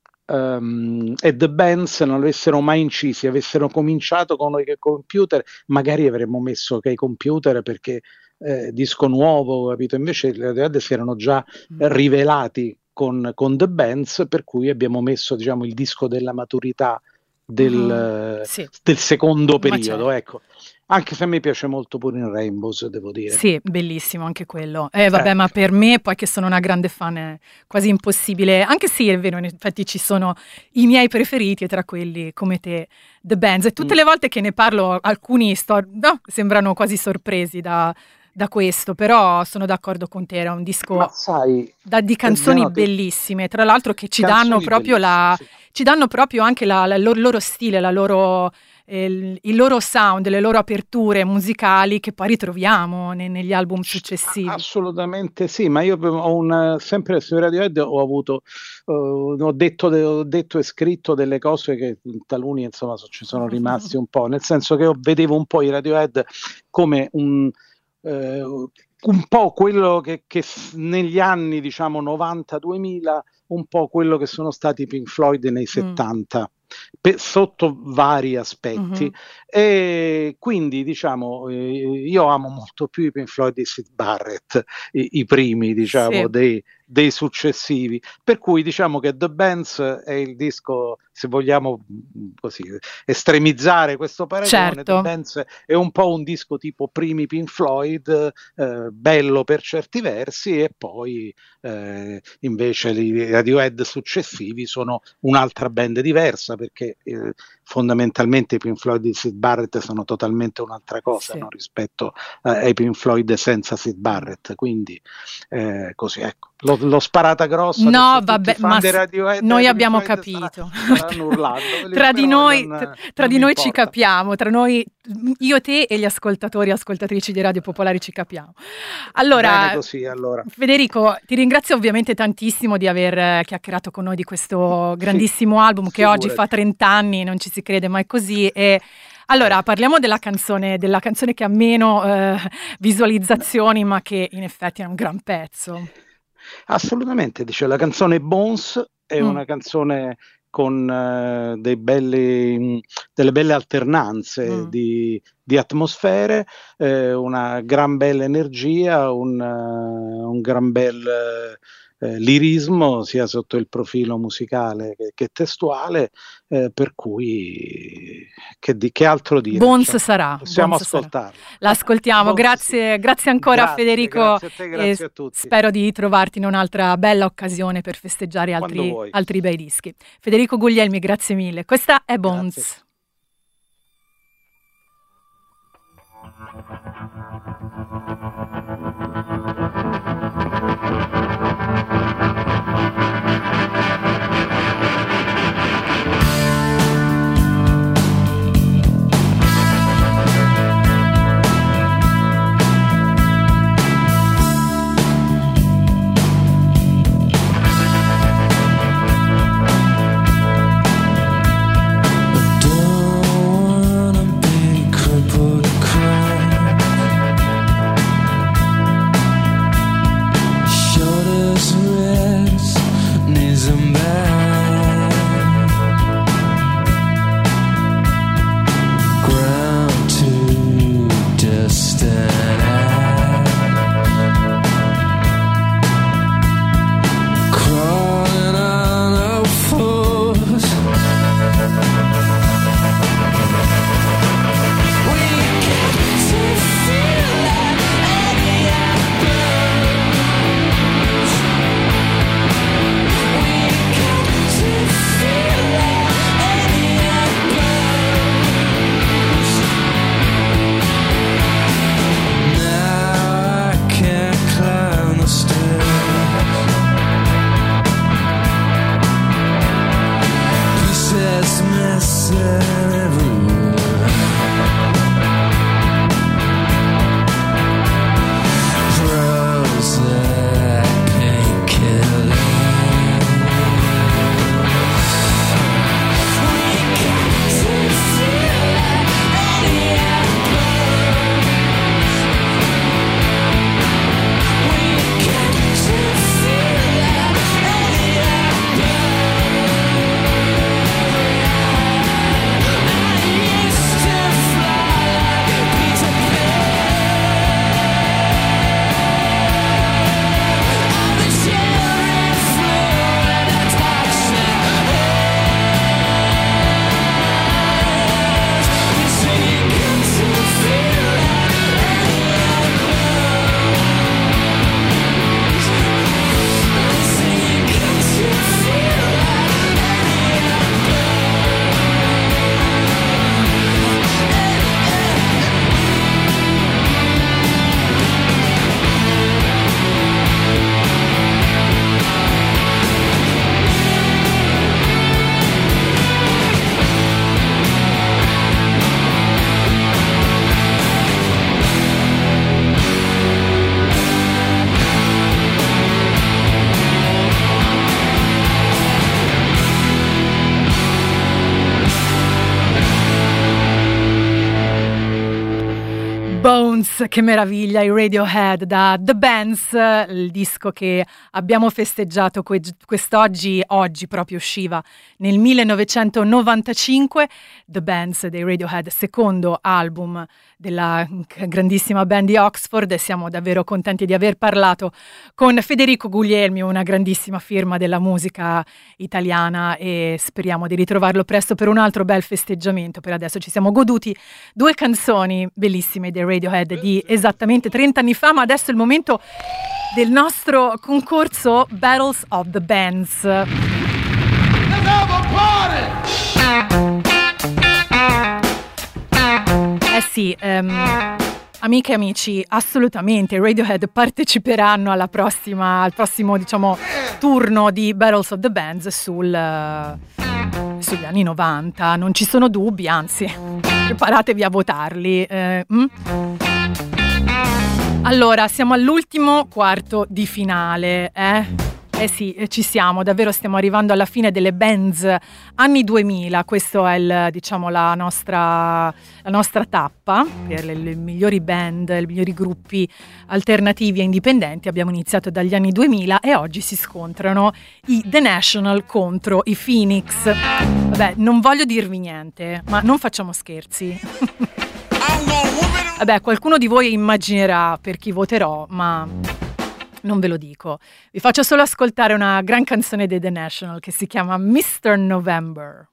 The Bands, non avessero mai incisi, avessero cominciato con noi che computer, magari avremmo messo OK Computer perché disco nuovo, capito? Invece le Radiohead si erano già rivelati con The Bands, per cui abbiamo messo, diciamo, il disco della maturità del secondo periodo, ecco. Anche se a me piace molto pure in Rainbows, devo dire. Sì, bellissimo anche quello. Vabbè, ma per me, poi che sono una grande fan, è quasi impossibile. Anche sì, è vero, in effetti ci sono i miei preferiti, e tra quelli, come te, The Bands. E tutte le volte che ne parlo, alcuni sembrano quasi sorpresi da questo, però sono d'accordo con te, era un disco di canzoni bellissime, tra l'altro che ci danno proprio ci danno proprio anche il loro stile, il loro sound, le loro aperture musicali che poi ritroviamo negli album successivi. Assolutamente sì, ma io ho sempre su Radiohead ho detto e scritto delle cose che taluni, insomma, ci sono rimasti un po', nel senso che io vedevo un po' i Radiohead come un po' quello che negli anni, diciamo, 90-2000, un po' quello che sono stati i Pink Floyd nei 70, sotto vari aspetti, e quindi, diciamo, io amo molto più i Pink Floyd di Syd Barrett, i primi, diciamo, dei successivi, per cui diciamo che The Bands è il disco, se vogliamo così estremizzare questo paragone, The Bands è un po' un disco tipo primi Pink Floyd, bello per certi versi, e poi invece i Radiohead successivi sono un'altra band diversa, perché fondamentalmente i Pink Floyd di Syd Barrett sono totalmente un'altra cosa, no? Rispetto ai Pink Floyd senza Syd Barrett, quindi così, ecco. L'ho sparata grossa. No, vabbè, ma noi abbiamo capito. Tra di noi ci capiamo, tra noi, io, te e gli ascoltatori e ascoltatrici di Radio Popolari ci capiamo. Allora, così, allora, Federico, ti ringrazio ovviamente tantissimo di aver chiacchierato con noi di questo grandissimo album che oggi fa 30 anni, non ci si crede mai così. E allora parliamo della canzone che ha meno visualizzazioni, ma che in effetti è un gran pezzo. Assolutamente, dice la canzone Bones è una canzone con delle belle alternanze di atmosfere, una gran bella energia, un gran bel lirismo sia sotto il profilo musicale che testuale, per cui che altro dire? Bones sarà. Possiamo ascoltarla. L'ascoltiamo, grazie ancora Federico. Grazie a te, grazie a tutti. Spero di trovarti in un'altra bella occasione per festeggiare altri bei dischi. Federico Guglielmi, grazie mille. Questa è Bones. Grazie. Bands, che meraviglia, i Radiohead da The Bands, il disco che abbiamo festeggiato quest'oggi, oggi proprio usciva nel 1995, The Bands dei Radiohead, secondo album della grandissima band di Oxford, e siamo davvero contenti di aver parlato con Federico Guglielmi, una grandissima firma della musica italiana, e speriamo di ritrovarlo presto per un altro bel festeggiamento. Per adesso ci siamo goduti 2 canzoni bellissime dei Radiohead di esattamente 30 anni fa, ma adesso è il momento del nostro concorso Battles of the Bands. Sì, amiche e amici, assolutamente i Radiohead parteciperanno al prossimo, diciamo, turno di Battles of the Bands sugli anni 90, non ci sono dubbi, anzi, preparatevi a votarli. Allora, siamo all'ultimo quarto di finale, sì, ci siamo, davvero stiamo arrivando alla fine delle bands anni 2000, questo è diciamo la nostra tappa per le migliori band, i migliori gruppi alternativi e indipendenti. Abbiamo iniziato dagli anni 2000 e oggi si scontrano i The National contro i Phoenix. Vabbè, non voglio dirvi niente, ma non facciamo scherzi. Vabbè, qualcuno di voi immaginerà per chi voterò, ma non ve lo dico. Vi faccio solo ascoltare una gran canzone dei The National che si chiama Mr. November.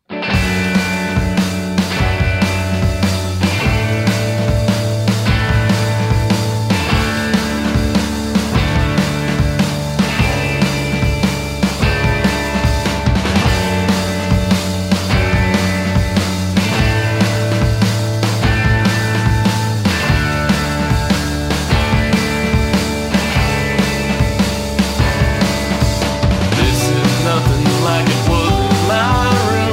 Like it was in my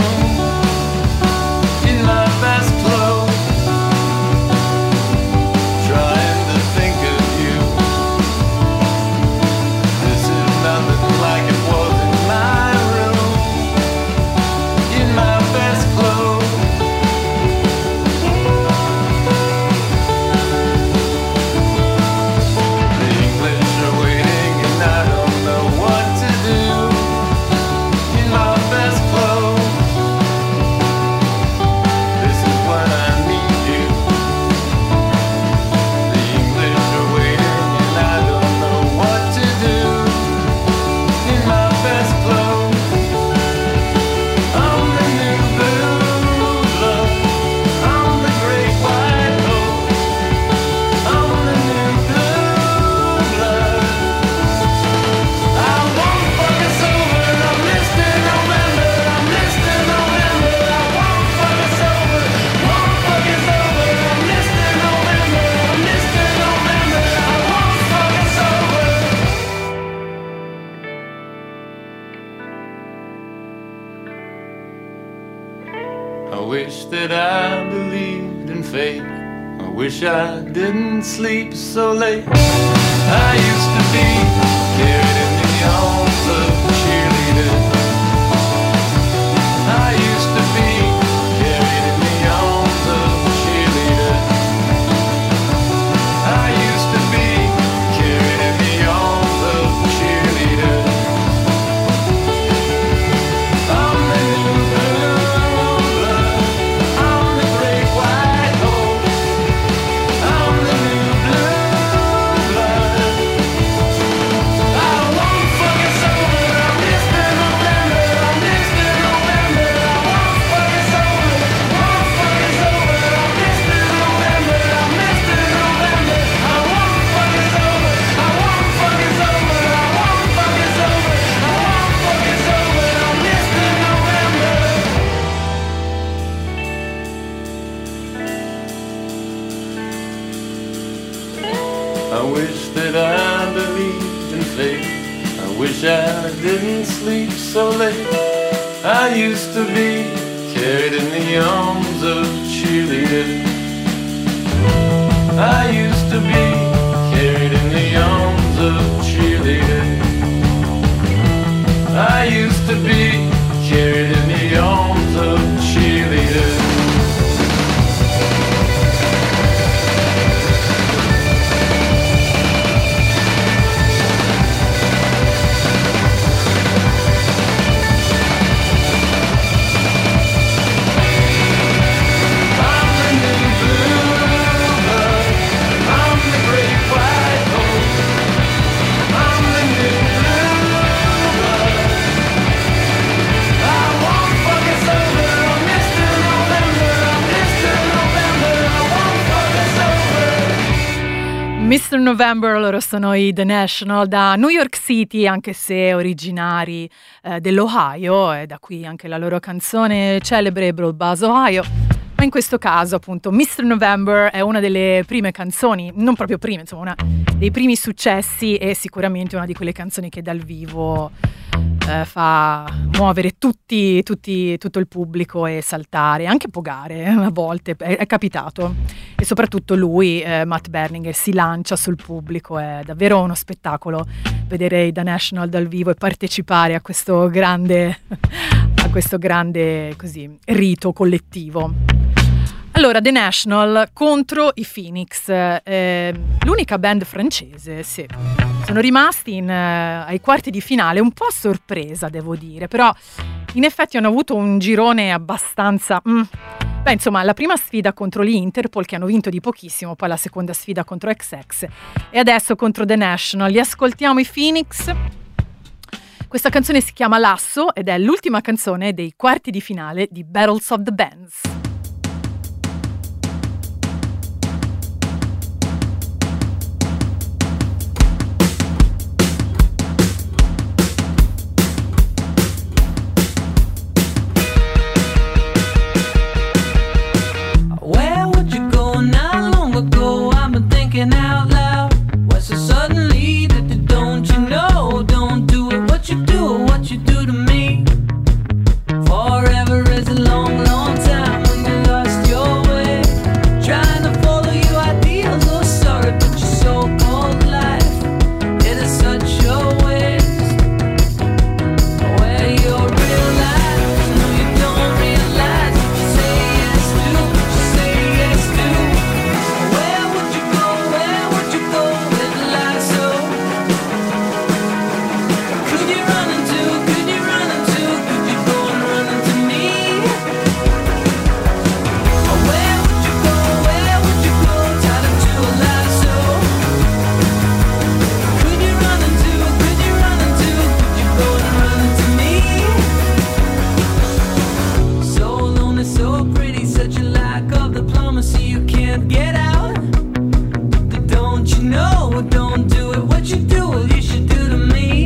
wish that I believed in fate. I wish I didn't sleep so late. I used to be carried in the arms of cheerleaders. I used to be carried in the arms of cheerleaders. I used to be carried in the arms of cheerleaders. I'm the new blue blood. I'm the great white hope. I'm the new blue blood. I won't fuck it sober. I'm Mr. November. I'm Mr. November. I won't fuck it sober. Won't fuck it sober. I'm Mr. November. I'm Mr. November. I won't fuck it sober. I won't fuck it sober. I won't fuck it sober. I won't fuck it sober. I'm Mr. November. I wish that I believed in fate. I wish I didn't sleep so late. I used to be carried in the arms of cheerleaders. I used to be carried in the arms of cheerleaders. I used to be carried in the arms of cheerleaders. Mr. November, loro sono i The National da New York City, anche se originari dell'Ohio, e da qui anche la loro canzone celebre Broad Buzz Ohio. Ma in questo caso, appunto, Mr. November è una delle prime canzoni, non proprio prime, insomma, una dei primi successi e sicuramente una di quelle canzoni che dal vivo fa muovere tutto il pubblico e saltare, anche pogare a volte, è capitato. E soprattutto lui, Matt Berninger, si lancia sul pubblico, è davvero uno spettacolo vedere i The National dal vivo e partecipare a questo grande così, rito collettivo. Allora, The National contro i Phoenix, l'unica band francese, sì. Sono rimasti ai quarti di finale, un po' a sorpresa devo dire, però in effetti hanno avuto un girone abbastanza... Beh, insomma, la prima sfida contro gli Interpol, che hanno vinto di pochissimo, poi la seconda sfida contro XX e adesso contro The National. Li ascoltiamo i Phoenix. Questa canzone si chiama Lasso ed è l'ultima canzone dei quarti di finale di Battles of the Bands. Where would you go not long ago? I've been thinking out loud. What's so suddenly that don't you know? Don't do it what you do to me. Forever is a long, long time when you lost your way. Trying to follow your ideals, oh sorry, but your so-called life, it is such a waste. Where your real life, no you don't realize what you say yes to, what you say yes to. Where would you go with a lasso? Could you run into, could you go and run into me? Where would you go, tied up to a lasso? Could you run into, could you go and run into me? So lonely, so pretty, such a lack of diplomacy, you can't get out. Don't you know, don't do it what you do, you should do to me.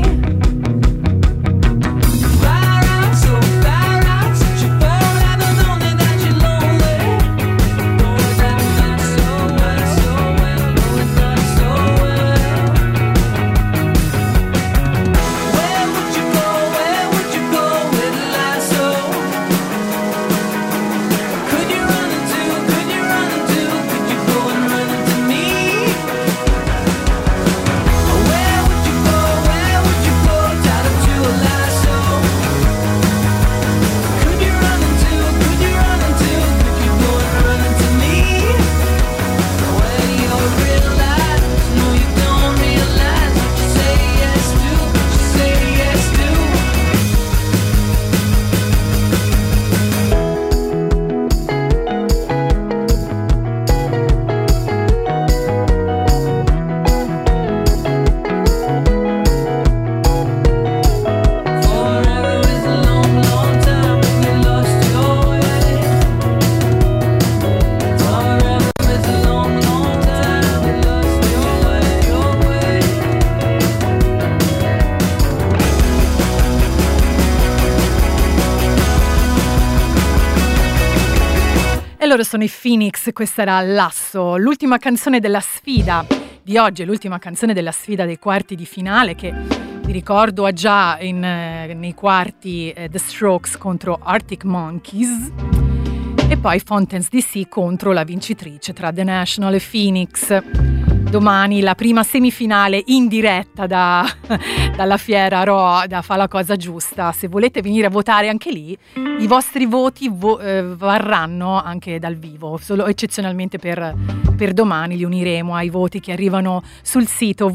Far out, so far out, such a far out, not only that you're lonely. Know that not so well, know it not so well. Where would you go with a lasso? Could you run into, could you go and run into me? Where would you go, tied up to a lasso? Could you run into, could you go and run into me? Where your real life, no you don't realize what you say yes to, what you say yes to. Forever is a long, long time when you lost your way. Forever is a long, long time when you lost your way. E loro sono i Phoenix, questa era Lasso, l'ultima canzone della sfida di oggi, è l'ultima canzone della sfida dei quarti di finale che vi ricordo ha già nei quarti The Strokes contro Arctic Monkeys e poi Fountains DC contro la vincitrice tra The National e Phoenix. Domani la prima semifinale in diretta dalla Fiera Raw da Fa la Cosa Giusta. Se volete venire a votare anche lì, i vostri voti varranno anche dal vivo, solo eccezionalmente per domani li uniremo ai voti che arrivano sul sito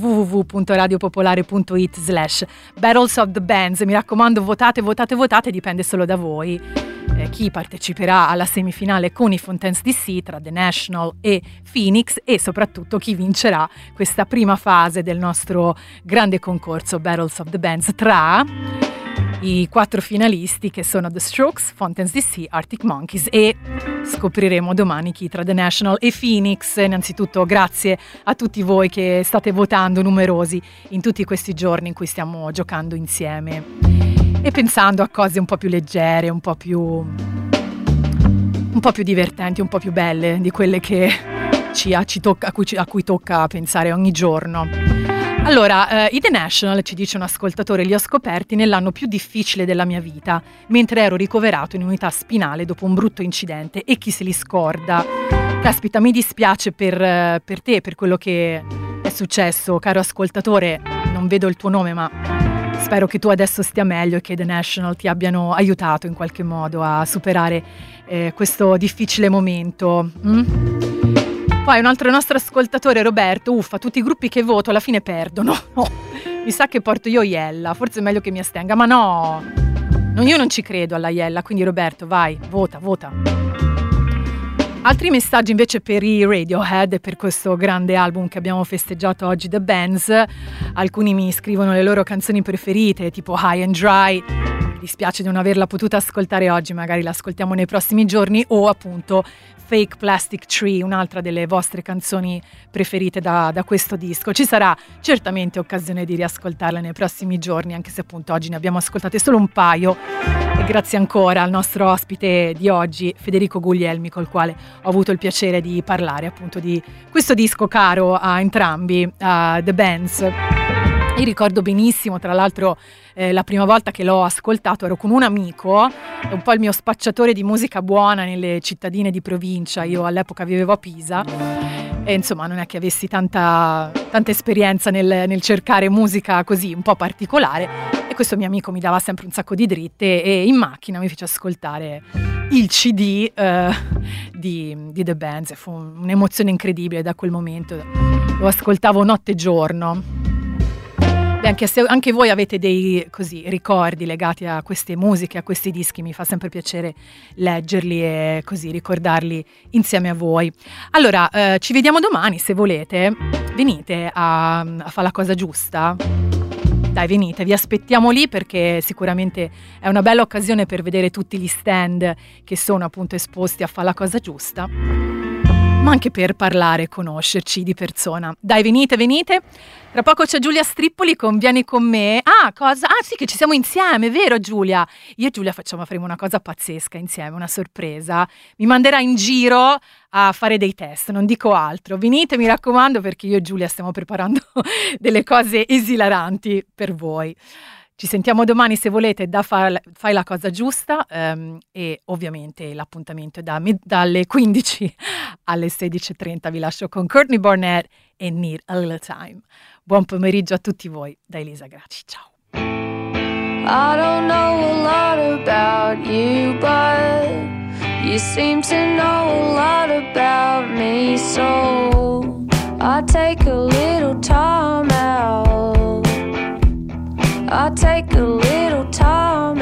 www.radiopopolare.it/Battles of the Bands. Mi raccomando, votate, dipende solo da voi. Chi parteciperà alla semifinale con i Fountains DC tra The National e Phoenix e soprattutto chi vincerà questa prima fase del nostro grande concorso Battles of the Bands tra i 4 finalisti che sono The Strokes, Fountains DC, Arctic Monkeys, e scopriremo domani chi tra The National e Phoenix. Innanzitutto grazie a tutti voi che state votando numerosi in tutti questi giorni in cui stiamo giocando insieme e pensando a cose un po' più leggere, un po' più divertenti, un po' più belle di quelle che a cui tocca pensare ogni giorno. Allora, i The National, ci dice un ascoltatore, li ho scoperti nell'anno più difficile della mia vita, mentre ero ricoverato in unità spinale dopo un brutto incidente, e chi se li scorda. Caspita, mi dispiace per te, per quello che è successo, caro ascoltatore. Non vedo il tuo nome, ma spero che tu adesso stia meglio e che The National ti abbiano aiutato in qualche modo a superare questo difficile momento. Poi un altro nostro ascoltatore, Roberto, uffa, tutti i gruppi che voto alla fine perdono. No, mi sa che porto io Iella, forse è meglio che mi astenga, ma no, io non ci credo alla Iella, quindi Roberto, vai, vota. Altri messaggi invece per i Radiohead e per questo grande album che abbiamo festeggiato oggi, The Bands. Alcuni mi scrivono le loro canzoni preferite, tipo High and Dry. Mi dispiace di non averla potuta ascoltare oggi, magari la ascoltiamo nei prossimi giorni, o appunto Fake Plastic Tree, un'altra delle vostre canzoni preferite da questo disco. Ci sarà certamente occasione di riascoltarla nei prossimi giorni, anche se appunto oggi ne abbiamo ascoltate solo un paio. E grazie ancora al nostro ospite di oggi, Federico Guglielmi, col quale ho avuto il piacere di parlare appunto di questo disco caro a entrambi, The Bands. Io ricordo benissimo, tra l'altro, la prima volta che l'ho ascoltato ero con un amico, un po' il mio spacciatore di musica buona nelle cittadine di provincia. Io all'epoca vivevo a Pisa e insomma non è che avessi tanta esperienza nel cercare musica così un po' particolare, e questo mio amico mi dava sempre un sacco di dritte e in macchina mi fece ascoltare il CD di The Bands. Fu un'emozione incredibile da quel momento, lo ascoltavo notte e giorno. Beh, anche voi avete dei così ricordi legati a queste musiche, a questi dischi, mi fa sempre piacere leggerli e così ricordarli insieme a voi. Allora, ci vediamo domani se volete, venite a fare la cosa giusta. Dai, venite, vi aspettiamo lì, perché sicuramente è una bella occasione per vedere tutti gli stand che sono appunto esposti a fare la cosa giusta, ma anche per parlare e conoscerci di persona. Dai, venite. Tra poco c'è Giulia Strippoli con Vieni con me. Cosa? Sì, che ci siamo insieme, vero Giulia? Io e Giulia faremo una cosa pazzesca insieme, una sorpresa. Mi manderà in giro a fare dei test, non dico altro. Venite, mi raccomando, perché io e Giulia stiamo preparando delle cose esilaranti per voi. Ci sentiamo domani se volete da Fai la cosa giusta, e ovviamente l'appuntamento è dalle 15 alle 16:30. Vi lascio con Courtney Barnett e Need a Little Time. Buon pomeriggio a tutti voi da Elisa Gracci. Ciao. I don't know a lot about you, but you seem to know a lot about me, so I take a little time out. I take a little time